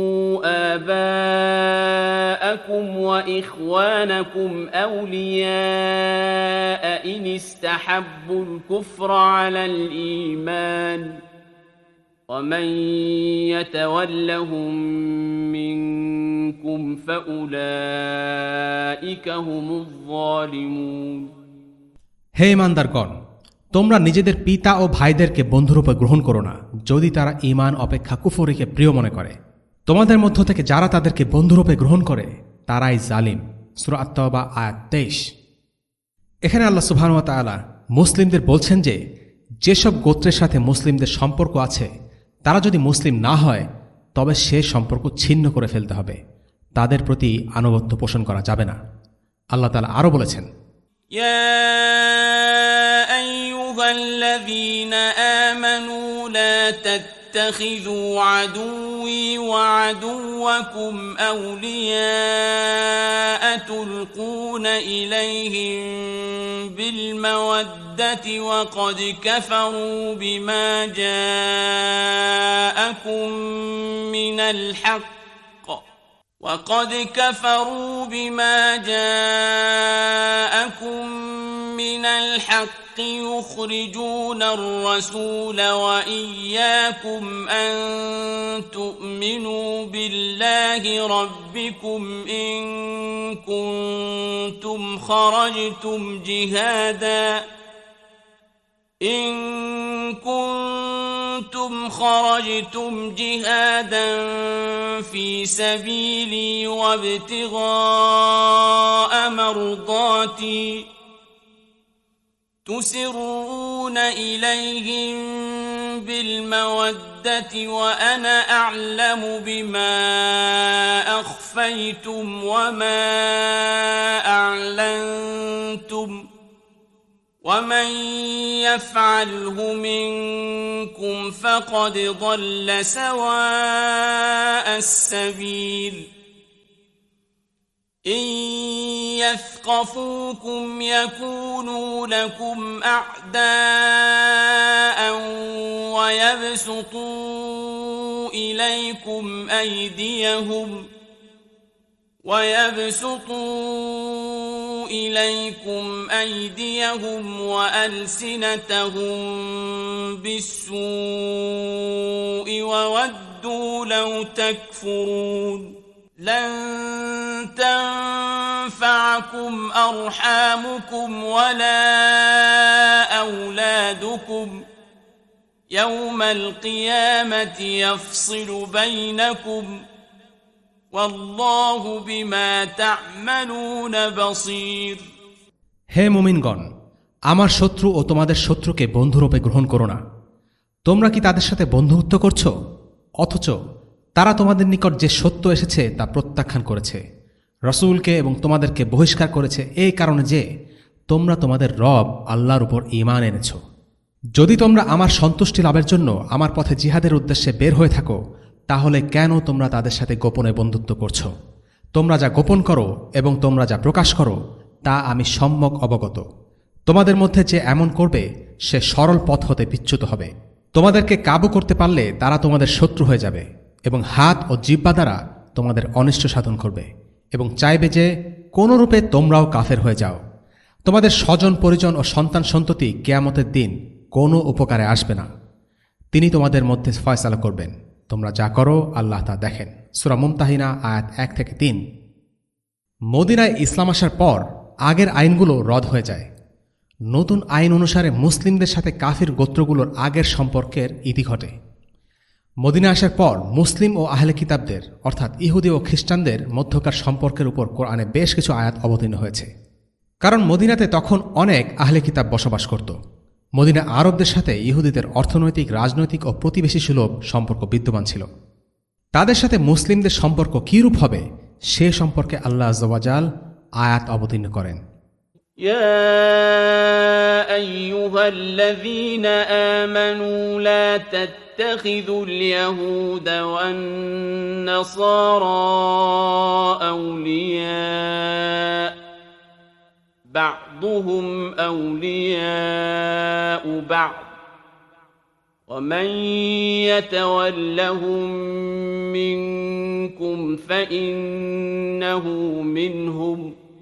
آباءكم وإخوانكم أولياء إن استحبوا الكفر على الإيمان ومن يتولهم منكم فأولئك هم الظالمون। হে ইমানদারগণ, তোমরা নিজেদের পিতা ও ভাইদেরকে বন্ধুরূপে গ্রহণ করো না, যদি তারা ঈমান অপেক্ষা কুফরকে প্রিয় মনে করে। তোমাদের মধ্য থেকে যারা তাদেরকে বন্ধুরূপে গ্রহণ করে তারাই জালিম। সূরা আত-তাওবা আয়াত তেইশ। এখানে আল্লাহ সুবহানাহু ওয়া তাআলা মুসলিমদের বলছেন যে যেসব গোত্রের সাথে মুসলিমদের সম্পর্ক আছে তারা যদি মুসলিম না হয় তবে সে সম্পর্ক ছিন্ন করে ফেলতে হবে, তাদের প্রতি আনুগত্য পোষণ করা যাবে না। আল্লাহ তাআলা আরও বলেছেন, يا أيها الذين آمنوا لا تتخذوا عدوي وعدوكم أولياء تلقون إليهم بالمودة وقد كفروا بما جاءكم من الحق وقد كفروا بما جاءكم من الحق يخرجون الرسول وإياكم أن تؤمنوا بالله ربكم إن كنتم خرجتم جهادا إن كنتم خرجتم جهادا في سبيلي وابتغاء مرضاتي تسرون إليهم بالمودة وأنا أعلم بما أخفيتم وما أعلنتم ومن يفعله منكم فقد ضل سواء السبيل। إن يثقفوكم يكونوا لكم أعداء ويبسطوا إليكم أيديهم ويبسطوا إليكم أيديهم وألسنتهم بالسوء وودوا لو تكفرون لن تنفعكم أرحامكم ولا أولادكم يوم القيامة يفصل بينكم والله بما تعملون بصير হে মুমিনগণ, আমার শত্রু ও তোমাদের শত্রুকে বন্ধুরূপে গ্রহণ করো না। তোমরা কি তাদের সাথে বন্ধুত্ব করছো, অথচ তারা তোমাদের নিকট যে সত্য এসেছে তা প্রত্যাখ্যান করেছে, রসূলকে এবং তোমাদেরকে বহিষ্কার করেছে এই কারণে যে তোমরা তোমাদের রব আল্লাহর উপর ঈমান এনেছ। যদি তোমরা আমার সন্তুষ্টি লাভের জন্য আমার পথে জিহাদের উদ্দেশ্যে বের হয়ে থাকো, তাহলে কেন তোমরা তাদের সাথে গোপনে বন্ধুত্ব করছো? তোমরা যা গোপন করো এবং তোমরা যা প্রকাশ করো তা আমি সম্যক অবগত। তোমাদের মধ্যে যে এমন করবে সে সরল পথ হতে বিচ্যুত হবে। তোমাদেরকে কাবু করতে পারলে তারা তোমাদের শত্রু হয়ে যাবে এবং হাত ও জিহ্বা দ্বারা তোমাদের অনিষ্ট সাধন করবে এবং চাইবে যে কোনরূপে তোমরাও কাফের হয়ে যাও। তোমাদের স্বজন পরিজন ও সন্তান সন্ততি কিয়ামতের দিন কোনো উপকারে আসবে না। তিনি তোমাদের মধ্যে ফয়সালা করবেন। তোমরা যা করো আল্লাহ তা দেখেন। সূরা মুমতাহিনা আয়াত এক থেকে তিন। মদিনায় ইসলাম আসার পর আগের আইনগুলো রদ হয়ে যায়। নতুন আইন অনুসারে মুসলিমদের সাথে কাফির গোত্রগুলোর আগের সম্পর্কের ইতি ঘটে। মদিনা আসার পর মুসলিম ও আহলে কিতাবদের অর্থাৎ ইহুদি ও খ্রিস্টানদের মধ্যকার সম্পর্কের উপর কোরআনে বেশ কিছু আয়াত অবতীর্ণ হয়েছে। কারণ মদিনাতে তখন অনেক আহলে কিতাব বসবাস করত। মদিনা আরবদের সাথে ইহুদিদের অর্থনৈতিক, রাজনৈতিক ও প্রতিবেশী সুলভ সম্পর্ক বিদ্যমান ছিল। তাদের সাথে মুসলিমদের সম্পর্ক কীরূপ হবে সে সম্পর্কে আল্লাহ আযজা ওয়া জাল আয়াত অবতীর্ণ করেন। يا أيها الذين آمنوا لا تتخذوا اليهود والنصارى أولياء بعضهم أولياء بعض ومن يتولهم منكم فإنه منهم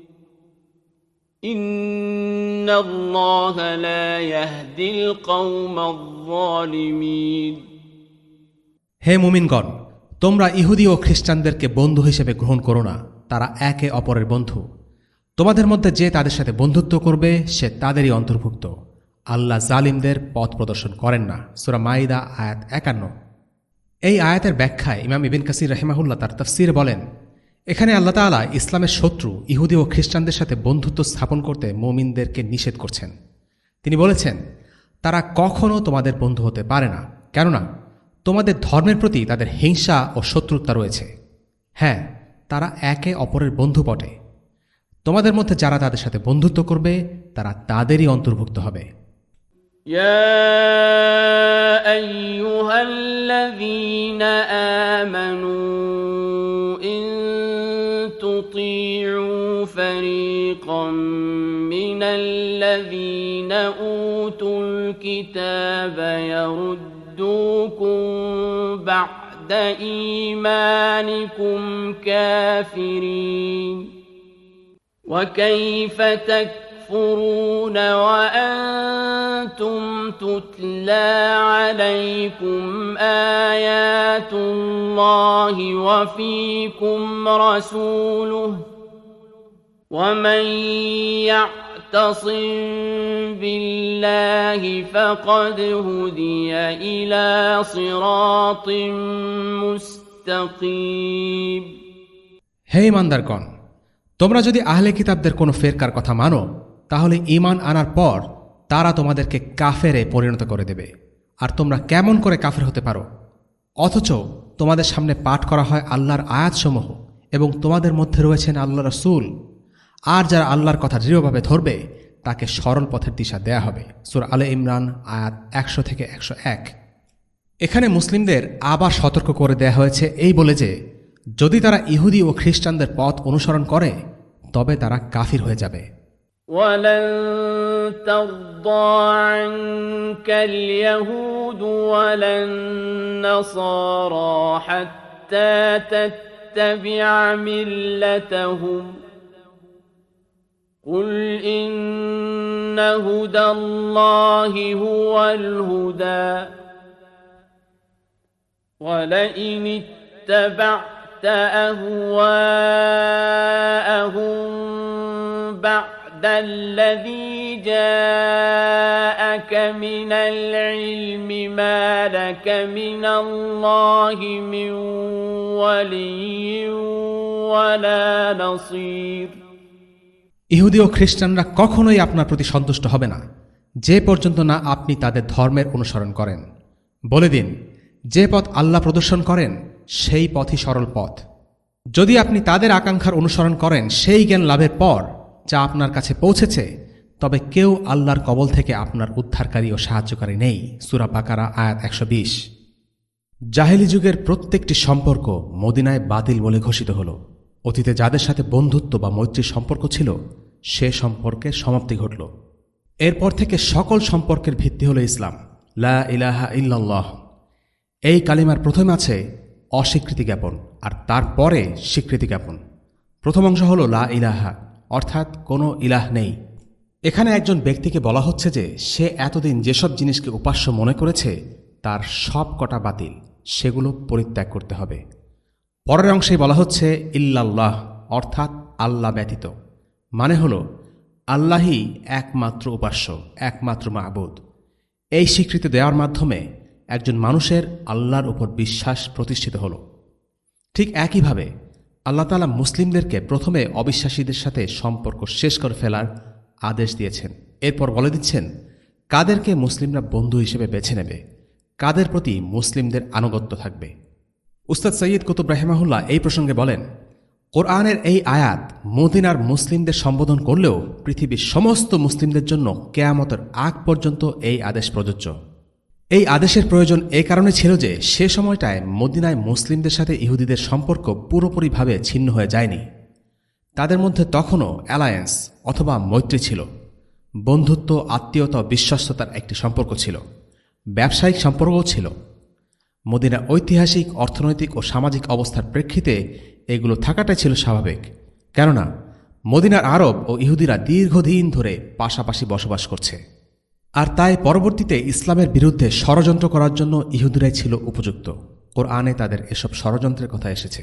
إن الله لا يهدي القوم الظالمين হে মুমিনগণ, তোমরা ইহুদি ও খ্রিস্টানদেরকে বন্ধু হিসেবে গ্রহণ করো না। তারা একে অপরের বন্ধু। তোমাদের মধ্যে যে তাদের সাথে বন্ধুত্ব করবে সে তাদেরই অন্তর্ভুক্ত। আল্লাহ জালিমদের পথ প্রদর্শন করেন না। সূরা মাইদা আয়াত একান্ন। এই আয়াতের ব্যাখ্যায় ইমাম ইবনে কাসির রাহিমাহুল্লাহ তার তাফসীরে বলেন, এখানে আল্লাহ তাআলা ইসলামের শত্রু ইহুদি ও খ্রিস্টানদের সাথে বন্ধুত্ব স্থাপন করতে মুমিনদেরকে নিষেধ করছেন। তিনি বলেছেন, তারা কখনও তোমাদের বন্ধু হতে পারে না, কেননা তোমাদের ধর্মের প্রতি তাদের হিংসা ও শত্রুতা রয়েছে। হ্যাঁ, তারা একে অপরের বন্ধু বটে। তোমাদের মধ্যে যারা তাদের সাথে বন্ধুত্ব করবে তারা তাদেরই অন্তর্ভুক্ত হবে। يا أيها الذين آمنوا إن تطيعوا فريقا من الذين أوتوا الكتاب يردوكم بعد إيمانكم كافرين وكيف تكفرون وأنتم تتلى عليكم آيات الله وفيكم رسوله ومن يعتصم بالله فقد هدي إلى صراط مستقيم হে ইমানদারগণ, তোমরা যদি আহলে কিতাবদের কোনো ফেরকার কথা মানো তাহলে ঈমান আনার পর তারা তোমাদেরকে কাফেরে পরিণত করে দেবে। আর তোমরা কেমন করে কাফের হতে পারো অথচ তোমাদের সামনে পাঠ করা হয় আল্লাহর আয়াতসমূহ এবং তোমাদের মধ্যে রয়েছেন আল্লাহ রাসূল। আর যারা আল্লাহর কথা দৃঢ়ভাবে ধরবে তাকে সরল পথের দিশা দেয়া হবে। সূরা আলে ইমরান আয়াত একশো থেকে একশো এক। এখানে মুসলিমদের আবার সতর্ক করে দেয়া হয়েছে এই বলে যে যদি তারা ইহুদি ও খ্রিস্টানদের পথ অনুসরণ করে তবে তারা কাফির হয়ে যাবে। ولن ترضى عنك اليهود ولا النصارى حتى تتبع ملتهم قل إن هدى الله هو الهدى ولئن اتبعت أهواءهم بعد الذي جاءك من العلم ما لك من الله من ولي ولا نصير ইহুদি ও খ্রিস্টানরা কখনোই আপনার প্রতি সন্তুষ্ট হবে না যে পর্যন্ত না আপনি তাদের ধর্মের অনুসরণ করেন। বলে দিন, যে পথ আল্লাহ প্রদর্শন করেন সেই পথই সরল পথ। যদি আপনি তাদের আকাঙ্ক্ষার অনুসরণ করেন সেই জ্ঞান লাভের পর যা আপনার কাছে পৌঁছেছে, তবে কেউ আল্লাহর কবল থেকে আপনার উদ্ধারকারী ও সাহায্যকারী নেই। সূরা বাকারা আয়াত একশো বিশ। জাহেলি যুগের প্রত্যেকটি সম্পর্ক মদিনায় বাতিল বলে ঘোষিত হল। অতীতে যাদের সাথে বন্ধুত্ব বা মৈত্রীর সম্পর্ক ছিল সে সম্পর্কের সমাপ্তি ঘটল। এরপর থেকে সকল সম্পর্কের ভিত্তি হল ইসলাম, লা ইলাহা ইল্লাল্লাহ। এই কালিমার প্রথমে আছে অস্বীকৃতি জ্ঞাপন আর তারপরে স্বীকৃতি জ্ঞাপন। প্রথম অংশ হল লা ইলাহা, অর্থাৎ কোনো ইলাহ নেই। এখানে একজন ব্যক্তিকে বলা হচ্ছে যে সে এতদিন যেসব জিনিসকে উপাস্য মনে করেছে তার সব কটা বাতিল, সেগুলো পরিত্যাগ করতে হবে। পরের অংশেই বলা হচ্ছে ইল্লাল্লাহ, অর্থাৎ আল্লাহ ব্যতীত, মানে হল আল্লাহই একমাত্র উপাস্য, একমাত্র মাবুদ। এই স্বীকৃতি দেওয়ার মাধ্যমে একজন মানুষের আল্লাহর উপর বিশ্বাস প্রতিষ্ঠিত হল। ঠিক একইভাবে আল্লাহ তাআলা মুসলিমদেরকে প্রথমে অবিশ্বাসীদের সাথে সম্পর্ক শেষ করে ফেলার আদেশ দিয়েছেন। এরপর বলে দিচ্ছেন কাদেরকে মুসলিমরা বন্ধু হিসেবে বেছে নেবে, কাদের প্রতি মুসলিমদের আনুগত্য থাকবে। উস্তাদ সৈয়দ কুতুব রাহিমাহুল্লাহ এই প্রসঙ্গে বলেন, কোরআনের এই আয়াত মদিনার মুসলিমদের সম্বোধন করলেও পৃথিবীর সমস্ত মুসলিমদের জন্য কিয়ামতের আগ পর্যন্ত এই আদেশ প্রযোজ্য। এই আদেশের প্রয়োজন এ কারণে ছিল যে সে সময়টায় মদিনায় মুসলিমদের সাথে ইহুদিদের সম্পর্ক পুরোপুরিভাবে ছিন্ন হয়ে যায়নি। তাদের মধ্যে তখনও অ্যালায়েন্স অথবা মৈত্রী ছিল, বন্ধুত্ব, আত্মীয়তা, বিশ্বস্ততার একটি সম্পর্ক ছিল, ব্যবসায়িক সম্পর্কও ছিল। মদিনার ঐতিহাসিক, অর্থনৈতিক ও সামাজিক অবস্থার প্রেক্ষিতে এগুলো থাকাটাই ছিল স্বাভাবিক, কেননা মদিনার আরব ও ইহুদিরা দীর্ঘদিন ধরে পাশাপাশি বসবাস করছে। আর তাই পরবর্তীতে ইসলামের বিরুদ্ধে ষড়যন্ত্র করার জন্য ইহুদিরাই ছিল উপযুক্ত। কোরআনে তাদের এসব ষড়যন্ত্রের কথা এসেছে।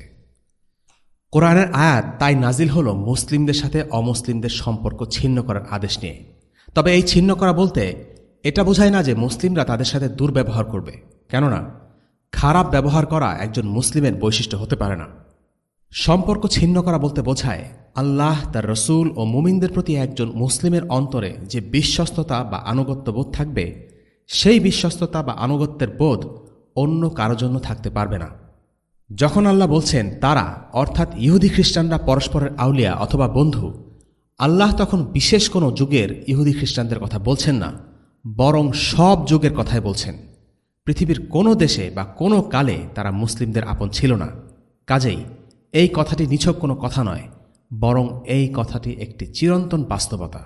কোরআনের আয়াত তাই নাজিল হল মুসলিমদের সাথে অমুসলিমদের সম্পর্ক ছিন্ন করার আদেশ নিয়ে। তবে এই ছিন্ন করা বলতে এটা বোঝায় না যে মুসলিমরা তাদের সাথে দুর্ব্যবহার করবে, কেননা খারাপ ব্যবহার করা একজন মুসলিমের বৈশিষ্ট্য হতে পারে না। সম্পর্ক ছিন্ন করা বলতে বোঝায় আল্লাহ, তার রসূল ও মুমিনদের প্রতি একজন মুসলিমের অন্তরে যে বিশ্বস্ততা বা আনুগত্যবোধ থাকবে, সেই বিশ্বস্ততা বা আনুগত্যের বোধ অন্য কারো জন্য থাকতে পারবে না। যখন আল্লাহ বলছেন তারা, অর্থাৎ ইহুদি খ্রিস্টানরা পরস্পরের আউলিয়া অথবা বন্ধু, আল্লাহ তখন বিশেষ কোনো যুগের ইহুদি খ্রিস্টানদের কথা বলছেন না, বরং সব যুগের কথাই বলছেন। পৃথিবীর কোনো দেশে বা কোনো কালে তারা মুসলিমদের আপন ছিল না। কাজেই এই কথাটি নিছক কোনো কথা নয়, বরং এই কথাটি একটি চিরন্তন বাস্তবতা।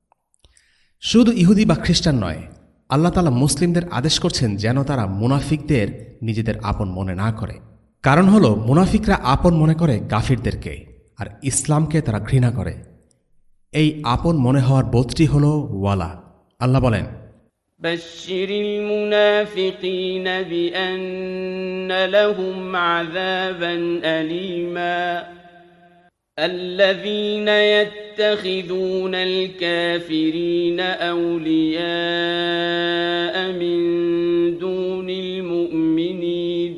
শুধু ইহুদি বা খ্রিস্টান নয়, আল্লাহ তাআলা মুসলিমদের আদেশ করছেন যেন তারা মুনাফিকদের নিজেদের আপন মনে না করে। কারণ হল মুনাফিকরা আপন মনে করে কাফিরদেরকে, আর ইসলামকে তারা ঘৃণা করে। এই আপন মনে হওয়ার বোধটি হল ওয়ালা। আল্লাহ বলেন, بشر المنافقين بأن لهم عذابا أليما الذين يتخذون الكافرين أولياء من دون المؤمنين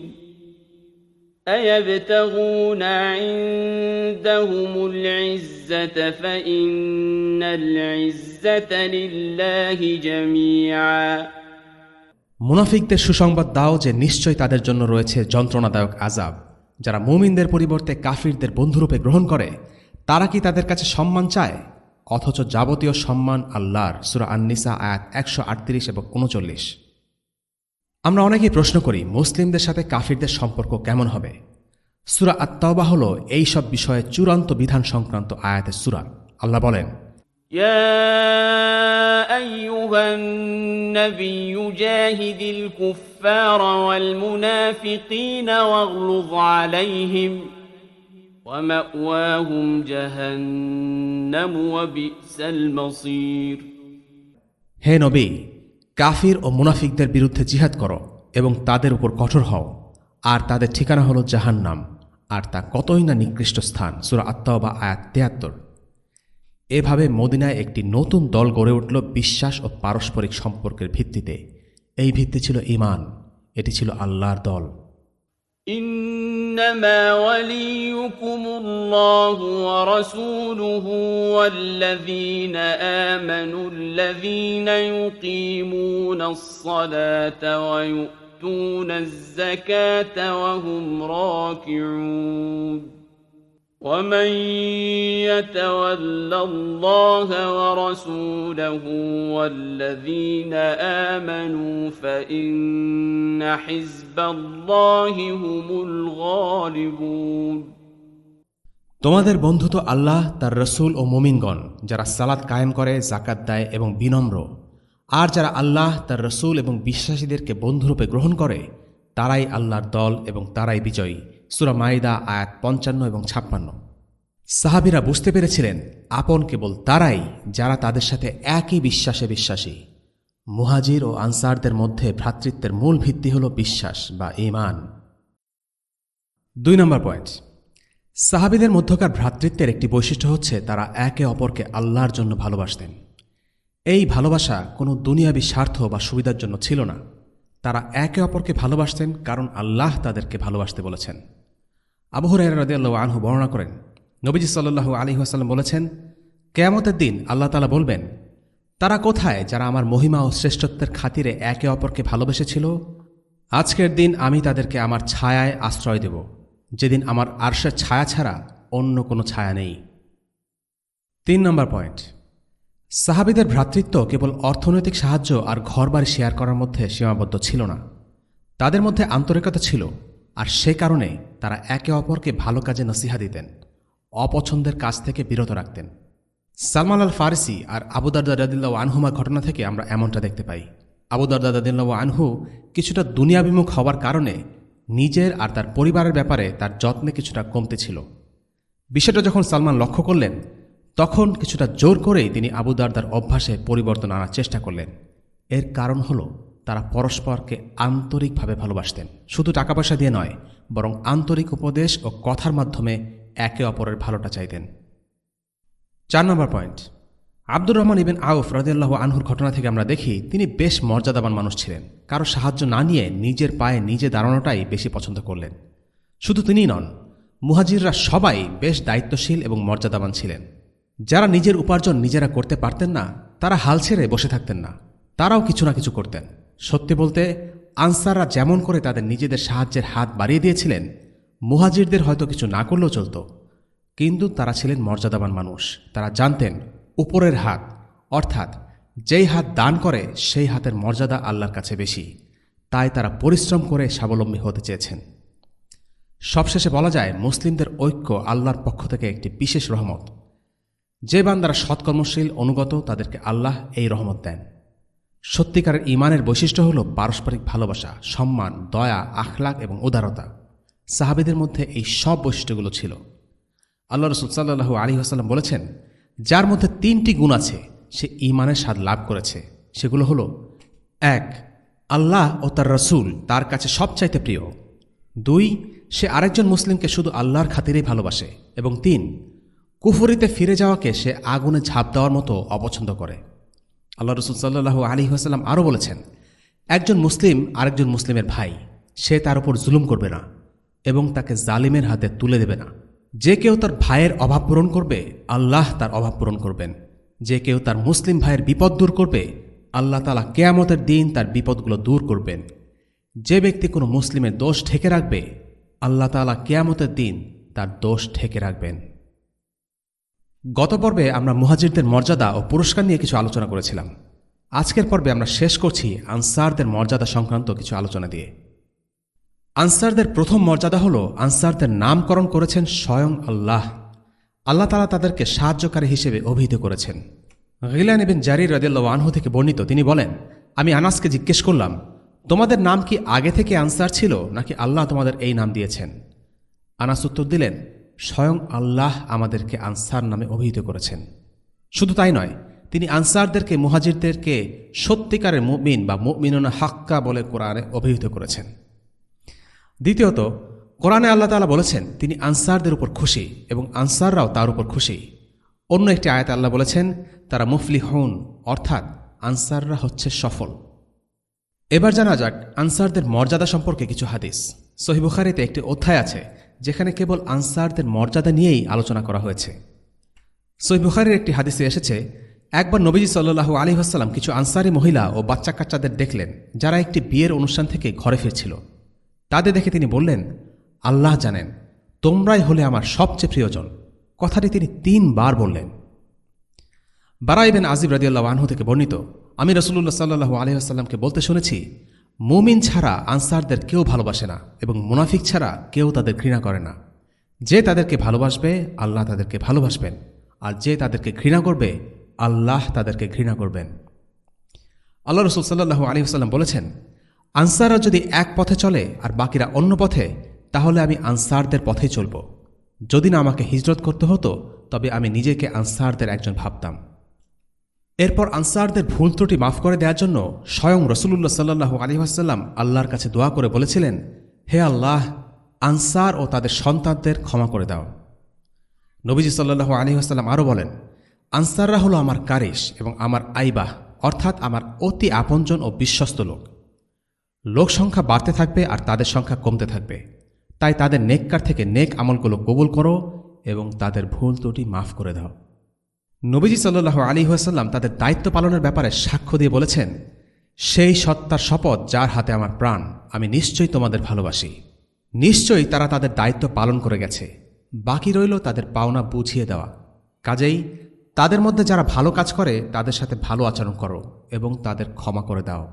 أيبتغون عندهم العزة فإن العزة لله جميعا মুনাফিকদের সুসংবাদ দাও যে নিশ্চয় তাদের জন্য রয়েছে যন্ত্রণাদায়ক আযাব। যারা মুমিনদের পরিবর্তে কাফিরদের বন্ধুরূপে গ্রহণ করে, তারা কি তাদের কাছে সম্মান চায়? অথচ যাবতীয় সম্মান আল্লাহর। সূরা আন-নিসা আয়াত একশো আটত্রিশ এবং উনচল্লিশ। আমরা অনেকেই প্রশ্ন করি মুসলিমদের সাথে কাফিরদের সম্পর্ক কেমন হবে। সূরা আত-তাওবা হল এই সব বিষয়ে চূড়ান্ত বিধান সংক্রান্ত আয়াতের সূরা। আল্লাহ বলেন, يا أيها النبي جاهد الكفار والمنافقين واغلظ عليهم ومأواهم جهنم وبئس المصير। হে নবী, কাফির ও মুনাফিকদের বিরুদ্ধে জিহাদ করো এবং তাদের উপর কঠোর হও, আর তাদের ঠিকানা হল জাহান্নাম, আর তা কতই না নিকৃষ্ট স্থান। সূরা আত-তাওবা আয়াত তেয়াত্তর। এভাবে মদিনায় একটি নতুন দল গড়ে উঠল বিশ্বাস ও পারস্পরিক সম্পর্কের ভিত্তিতে। এই ভিত্তি ছিল ঈমান, এটি ছিল আল্লাহর দল। إنما وليكم الله ورسوله والذين آمنوا الذين يقيمون الصلاة ويؤتون الزكاة وهم راكعون ومن يتول الله ورسوله والذين آمنوا فإن حزب الله هم الغالبون। তোমাদের বন্ধু তো আল্লাহ, তার রসুল ও মুমিনগণ, যারা সালাত কায়েম করে, যাকাত দেয় এবং বিনম্র। আর যারা আল্লাহ, তার রসুল এবং বিশ্বাসীদেরকে বন্ধুরূপে গ্রহণ করে, তারাই আল্লাহর দল এবং তারাই বিজয়ী। সূরা মাইদা আয়াত পঞ্চান্ন এবং ছাপ্পান্ন। সাহাবীরা বুঝতে পেরেছিলেন আপন কেবল তারাই যারা তাদের সাথে একই বিশ্বাসে বিশ্বাসী। মুহাজির ও আনসারদের মধ্যে ভ্রাতৃত্বের মূল ভিত্তি হল বিশ্বাস বা ঈমান। দুই নম্বর পয়েন্ট, সাহাবীদের মধ্যকার ভ্রাতৃত্বের একটি বৈশিষ্ট্য হচ্ছে তারা একে অপরকে আল্লাহর জন্য ভালোবাসতেন। এই ভালোবাসা কোনো দুনিয়াবী স্বার্থ বা সুবিধার জন্য ছিল না। তারা একে অপরকে ভালোবাসতেন কারণ আল্লাহ তাদেরকে ভালোবাসতে বলেছেন। আবু হুরায়রা রাদিয়াল্লাহু আনহু বর্ণনা করেন, নবীজি সাল্লাল্লাহু আলাইহি ওয়াসাল্লাম বলেছেন, কিয়ামতের দিন আল্লাহ তাআলা বলবেন, তারা কোথায় যারা আমার মহিমা ও শ্রেষ্ঠত্বের খাতিরে একে অপরকে ভালোবেসেছিল? আজকের দিন আমি তাদেরকে আমার ছায়ায় আশ্রয় দেব, যেদিন আমার আরশের ছায়া ছাড়া অন্য কোনো ছায়া নেই। তিন নম্বর পয়েন্ট, সাহাবীদের ভ্রাতৃত্ব কেবল অর্থনৈতিক সাহায্য আর ঘরবাড়ি শেয়ার করার মধ্যে সীমাবদ্ধ ছিল না। তাদের মধ্যে আন্তরিকতা ছিল, আর সে কারণে তারা একে অপরকে ভালো কাজে নসিহা দিতেন, অপছন্দের কাজ থেকে বিরত রাখতেন। সালমান আল ফারিসি আর আবু দারদা রাদিয়াল্লাহু আনহুমা ঘটনা থেকে আমরা এমনটা দেখতে পাই। আবু দারদা রাদিয়াল্লাহু আনহু কিছুটা দুনিয়াবিমুখ হওয়ার কারণে নিজের আর তার পরিবারের ব্যাপারে তার যত্নে কিছুটা কমতে ছিল। বিষয়টা যখন সালমান লক্ষ্য করলেন, তখন কিছুটা জোর করেই তিনি আবু দারদার অভ্যাসে পরিবর্তন আনার চেষ্টা করলেন। এর কারণ হল তারা পরস্পরকে আন্তরিকভাবে ভালোবাসতেন, শুধু টাকা পয়সা দিয়ে নয়, বরং আন্তরিক উপদেশ ও কথার মাধ্যমে একে অপরের ভালোটা চাইতেন। চার নম্বর পয়েন্ট, আব্দুর রহমান ইবনে আউফ রাদিয়াল্লাহু আনহুর ঘটনা থেকে আমরা দেখি তিনি বেশ মর্যাদাবান মানুষ ছিলেন। কারো সাহায্য না নিয়ে নিজের পায়ে নিজে দাঁড়ানোটাই বেশি পছন্দ করলেন। শুধু তিনিই নন, মুহাজিররা সবাই বেশ দায়িত্বশীল এবং মর্যাদাবান ছিলেন। যারা নিজের উপার্জন নিজেরা করতে পারতেন না, তারা হাল ছেড়ে বসে থাকতেন না, তারাও কিছু না কিছু করতেন। সত্যি বলতে আনসাররা যেমন করে তাদের নিজেদের সাহায্যের হাত বাড়িয়ে দিয়েছিলেন, মুহাজিরদের হয়তো কিছু না করলেও চলত, কিন্তু তারা ছিলেন মর্যাদাবান মানুষ। তারা জানতেন উপরের হাত, অর্থাৎ যেই হাত দান করে সেই হাতের মর্যাদা আল্লাহর কাছে বেশি, তাই তারা পরিশ্রম করে স্বাবলম্বী হতে চেয়েছেন। সবশেষে বলা যায়, মুসলিমদের ঐক্য আল্লাহর পক্ষ থেকে একটি বিশেষ রহমত। যে বান্দারা সৎকর্মশীল অনুগত, তাদেরকে আল্লাহ এই রহমত দেন। সত্যিকারের ঈমানের বৈশিষ্ট্য হল পারস্পরিক ভালোবাসা, সম্মান, দয়া, আখলাক এবং উদারতা। সাহাবীদের মধ্যে এই সব বৈশিষ্ট্যগুলো ছিল। আল্লাহ রাসূল সাল্লাল্লাহু আলাইহি ওয়াসাল্লাম বলেছেন, যার মধ্যে তিনটি গুণ আছে সে ঈমানের স্বাদ লাভ করেছে। সেগুলো হলো, এক, আল্লাহ ও তার রসুল তার কাছে সবচাইতে প্রিয়। দুই, সে আরেকজন মুসলিমকে শুধু আল্লাহর খাতিরেই ভালোবাসে। এবং তিন, কুফরিতে ফিরে যাওয়াকে সে আগুনে ঝাঁপ দেওয়ার মতো অপছন্দ করে। আল্লাহ রাসূল সাল্লাল্লাহু আলাইহি ওয়াসাল্লাম আরও বলেছেন, একজন মুসলিম আরেকজন মুসলিমের ভাই, সে তার উপর জুলুম করবে না এবং তাকে জালিমের হাতে তুলে দেবে না। যে কেউ তার ভাইয়ের অভাব পূরণ করবে, আল্লাহ তার অভাব পূরণ করবেন। যে কেউ তার মুসলিম ভাইয়ের বিপদ দূর করবে, আল্লাহ তাআলা কিয়ামতের দিন তার বিপদগুলো দূর করবেন। যে ব্যক্তি কোনো মুসলিমের দোষ ঢেকে রাখবে, আল্লাহ তাআলা কিয়ামতের দিন তার দোষ ঢেকে রাখবেন। গত পর্বে আমরা মুহাজিরদের মর্যাদা ও পুরস্কার নিয়ে কিছু আলোচনা করেছিলাম। আজকের পর্বে আমরা শেষ করছি আনসারদের মর্যাদা সংক্রান্ত কিছু আলোচনা দিয়ে। আনসারদের প্রথম মর্যাদা হল আনসারদের নামকরণ করেছেন স্বয়ং আল্লাহ। আল্লাহ তাআলা তাদেরকে সাহায্যকারী হিসেবে অভিহিত করেছেন। গিলান ইবনে জারির রাদিয়াল্লাহু আনহু থেকে বর্ণিত, তিনি বলেন, আমি আনাসকে জিজ্ঞেস করলাম, তোমাদের নাম কি আগে থেকে আনসার ছিল নাকি আল্লাহ তোমাদের এই নাম দিয়েছেন? আনাস উত্তর দিলেন, স্বয়ং আল্লাহ আমাদেরকে আনসার নামে অভিহিত করেছেন। শুধু তাই নয়, তিনি আনসারদেরকে মুহাজিরদেরকে সত্যিকারের মুমিন বা মুমিনুনা হাক্কা বলে কোরআনে অভিহিত করেছেন। দ্বিতীয়ত, কোরআনে আল্লাহ তাআলা বলেছেন তিনি আনসারদের উপর খুশি এবং আনসাররাও তার উপর খুশি। অন্য একটি আয়াতে আল্লাহ বলেছেন তারা মুফলিহুন, অর্থাৎ আনসাররা হচ্ছে সফল। এবার জানা যাক আনসারদের মর্যাদা সম্পর্কে কিছু হাদিস। সহিহ বুখারীতে একটি অধ্যায় আছে যেখানে কেবল আনসারদের মর্যাদা নিয়েই আলোচনা করা হয়েছে। সহিহ বুখারীর একটি হাদিসে এসেছে, একবার নবীজি সাল্লাল্লাহু আলাইহি ওয়াসাল্লাম কিছু আনসারী মহিলা ও বাচ্চা কাচ্চাদের দেখলেন যারা একটি বিয়ের অনুষ্ঠান থেকে ঘরে ফিরছিল। তাদের দেখে তিনি বললেন, আল্লাহ জানেন তোমরাই হলে আমার সবচেয়ে প্রিয়জন। কথাটি তিনি তিনবার বললেন। বারা ইবনে আজিব রাদিয়াল্লাহু আনহু থেকে বর্ণিত, আমি রাসূলুল্লাহ সাল্লাল্লাহু আলাইহি ওয়াসাল্লামকে বলতে শুনেছি, মুমিন ছাড়া আনসারদের কেউ ভালোবাসে না এবং মুনাফিক ছাড়া কেউ তাদের ঘৃণা করে না। যে তাদেরকে ভালোবাসবে আল্লাহ তাদেরকে ভালোবাসবেন, আর যে তাদেরকে ঘৃণা করবে আল্লাহ তাদেরকে ঘৃণা করবেন। আল্লাহ রাসূল সাল্লাল্লাহু আলাইহি ওয়াসাল্লাম বলেছেন, আনসাররা যদি এক পথে চলে আর বাকিরা অন্য পথে, তাহলে আমি আনসারদের পথেই চলব। যদি না আমাকে হিজরত করতে হতো তবে আমি নিজেকে আনসারদের একজন ভাবতাম। এরপর আনসারদের ভুল ত্রুটি মাফ করে দেওয়ার জন্য স্বয়ং রাসূলুল্লাহ সাল্লাল্লাহু আলাইহি ওয়াসাল্লাম আল্লাহর কাছে দোয়া করে বলেছিলেন, হে আল্লাহ, আনসার ও তাদের সন্তানদের ক্ষমা করে দাও। নবীজি সাল্লাল্লাহু আলাইহি ওয়াসাল্লাম আরও বলেন, আনসাররা হলো আমার কারিশ এবং আমার আইবাহ, অর্থাৎ আমার অতি আপনজন ও বিশ্বস্ত লোক। লোক সংখ্যা বাড়তে থাকবে আর তাদের সংখ্যা কমতে থাকবে, তাই তাদের নেককার থেকে নেক আমলগুলো কবুল করো এবং তাদের ভুল ত্রুটি মাফ করে দাও। নবীজি সাল্লাল্লাহু আলাইহি ওয়াসাল্লাম তাদের দায়িত্ব পালনের ব্যাপারে সাক্ষ্য দিয়ে বলেছেন, সেই সত্তার শপথ যার হাতে আমার প্রাণ, আমি নিশ্চয়ই তোমাদের ভালোবাসি। নিশ্চয়ই তারা তাদের দায়িত্ব পালন করে গেছে, বাকি রইল তাদের পাওনা বুঝিয়ে দেওয়া। কাজেই তাদের মধ্যে যারা ভালো কাজ করে তাদের সাথে ভালো আচরণ করো এবং তাদের ক্ষমা করে দাও।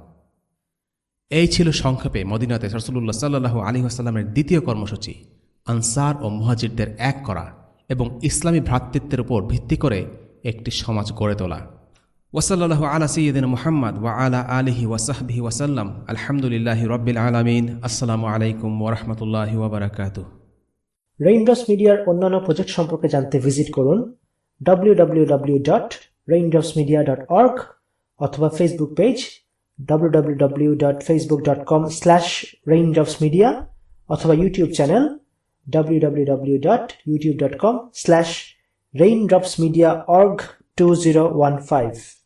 এই ছিল সংক্ষেপে মদিনাতে রাসূলুল্লাহ সাল্লাল্লাহু আলাইহি ওয়াসাল্লামের দ্বিতীয় কর্মসূচি, আনসার ও মুহাজিরদের এক করা এবং ইসলামী ভ্রাতৃত্বের উপর ভিত্তি করে একটি সমাজ গড়ে তোলা। ওয়াসাল্লাল্লাহু আলা সাইয়্যিদিনা মুহাম্মদ ওয়া আলা আলিহি ওয়া সাহবিহি ওয়াসাল্লাম। আলহামদুলিল্লাহি রাব্বিল আলামিন। আসসালামু আলাইকুম ওয়া রাহমাতুল্লাহি ওয়া বারাকাতুহু। রেইনড্রপস মিডিয়ার অন্যান্য প্রজেক্ট সম্পর্কে জানতে ভিজিট করুন W W W dot Raindrops media dot org অথবা Facebook page W W W dot Facebook dot com slash Raindrops media অথবা YouTube channel W W W dot YouTube dot com slash Raindrops media org two zero one five.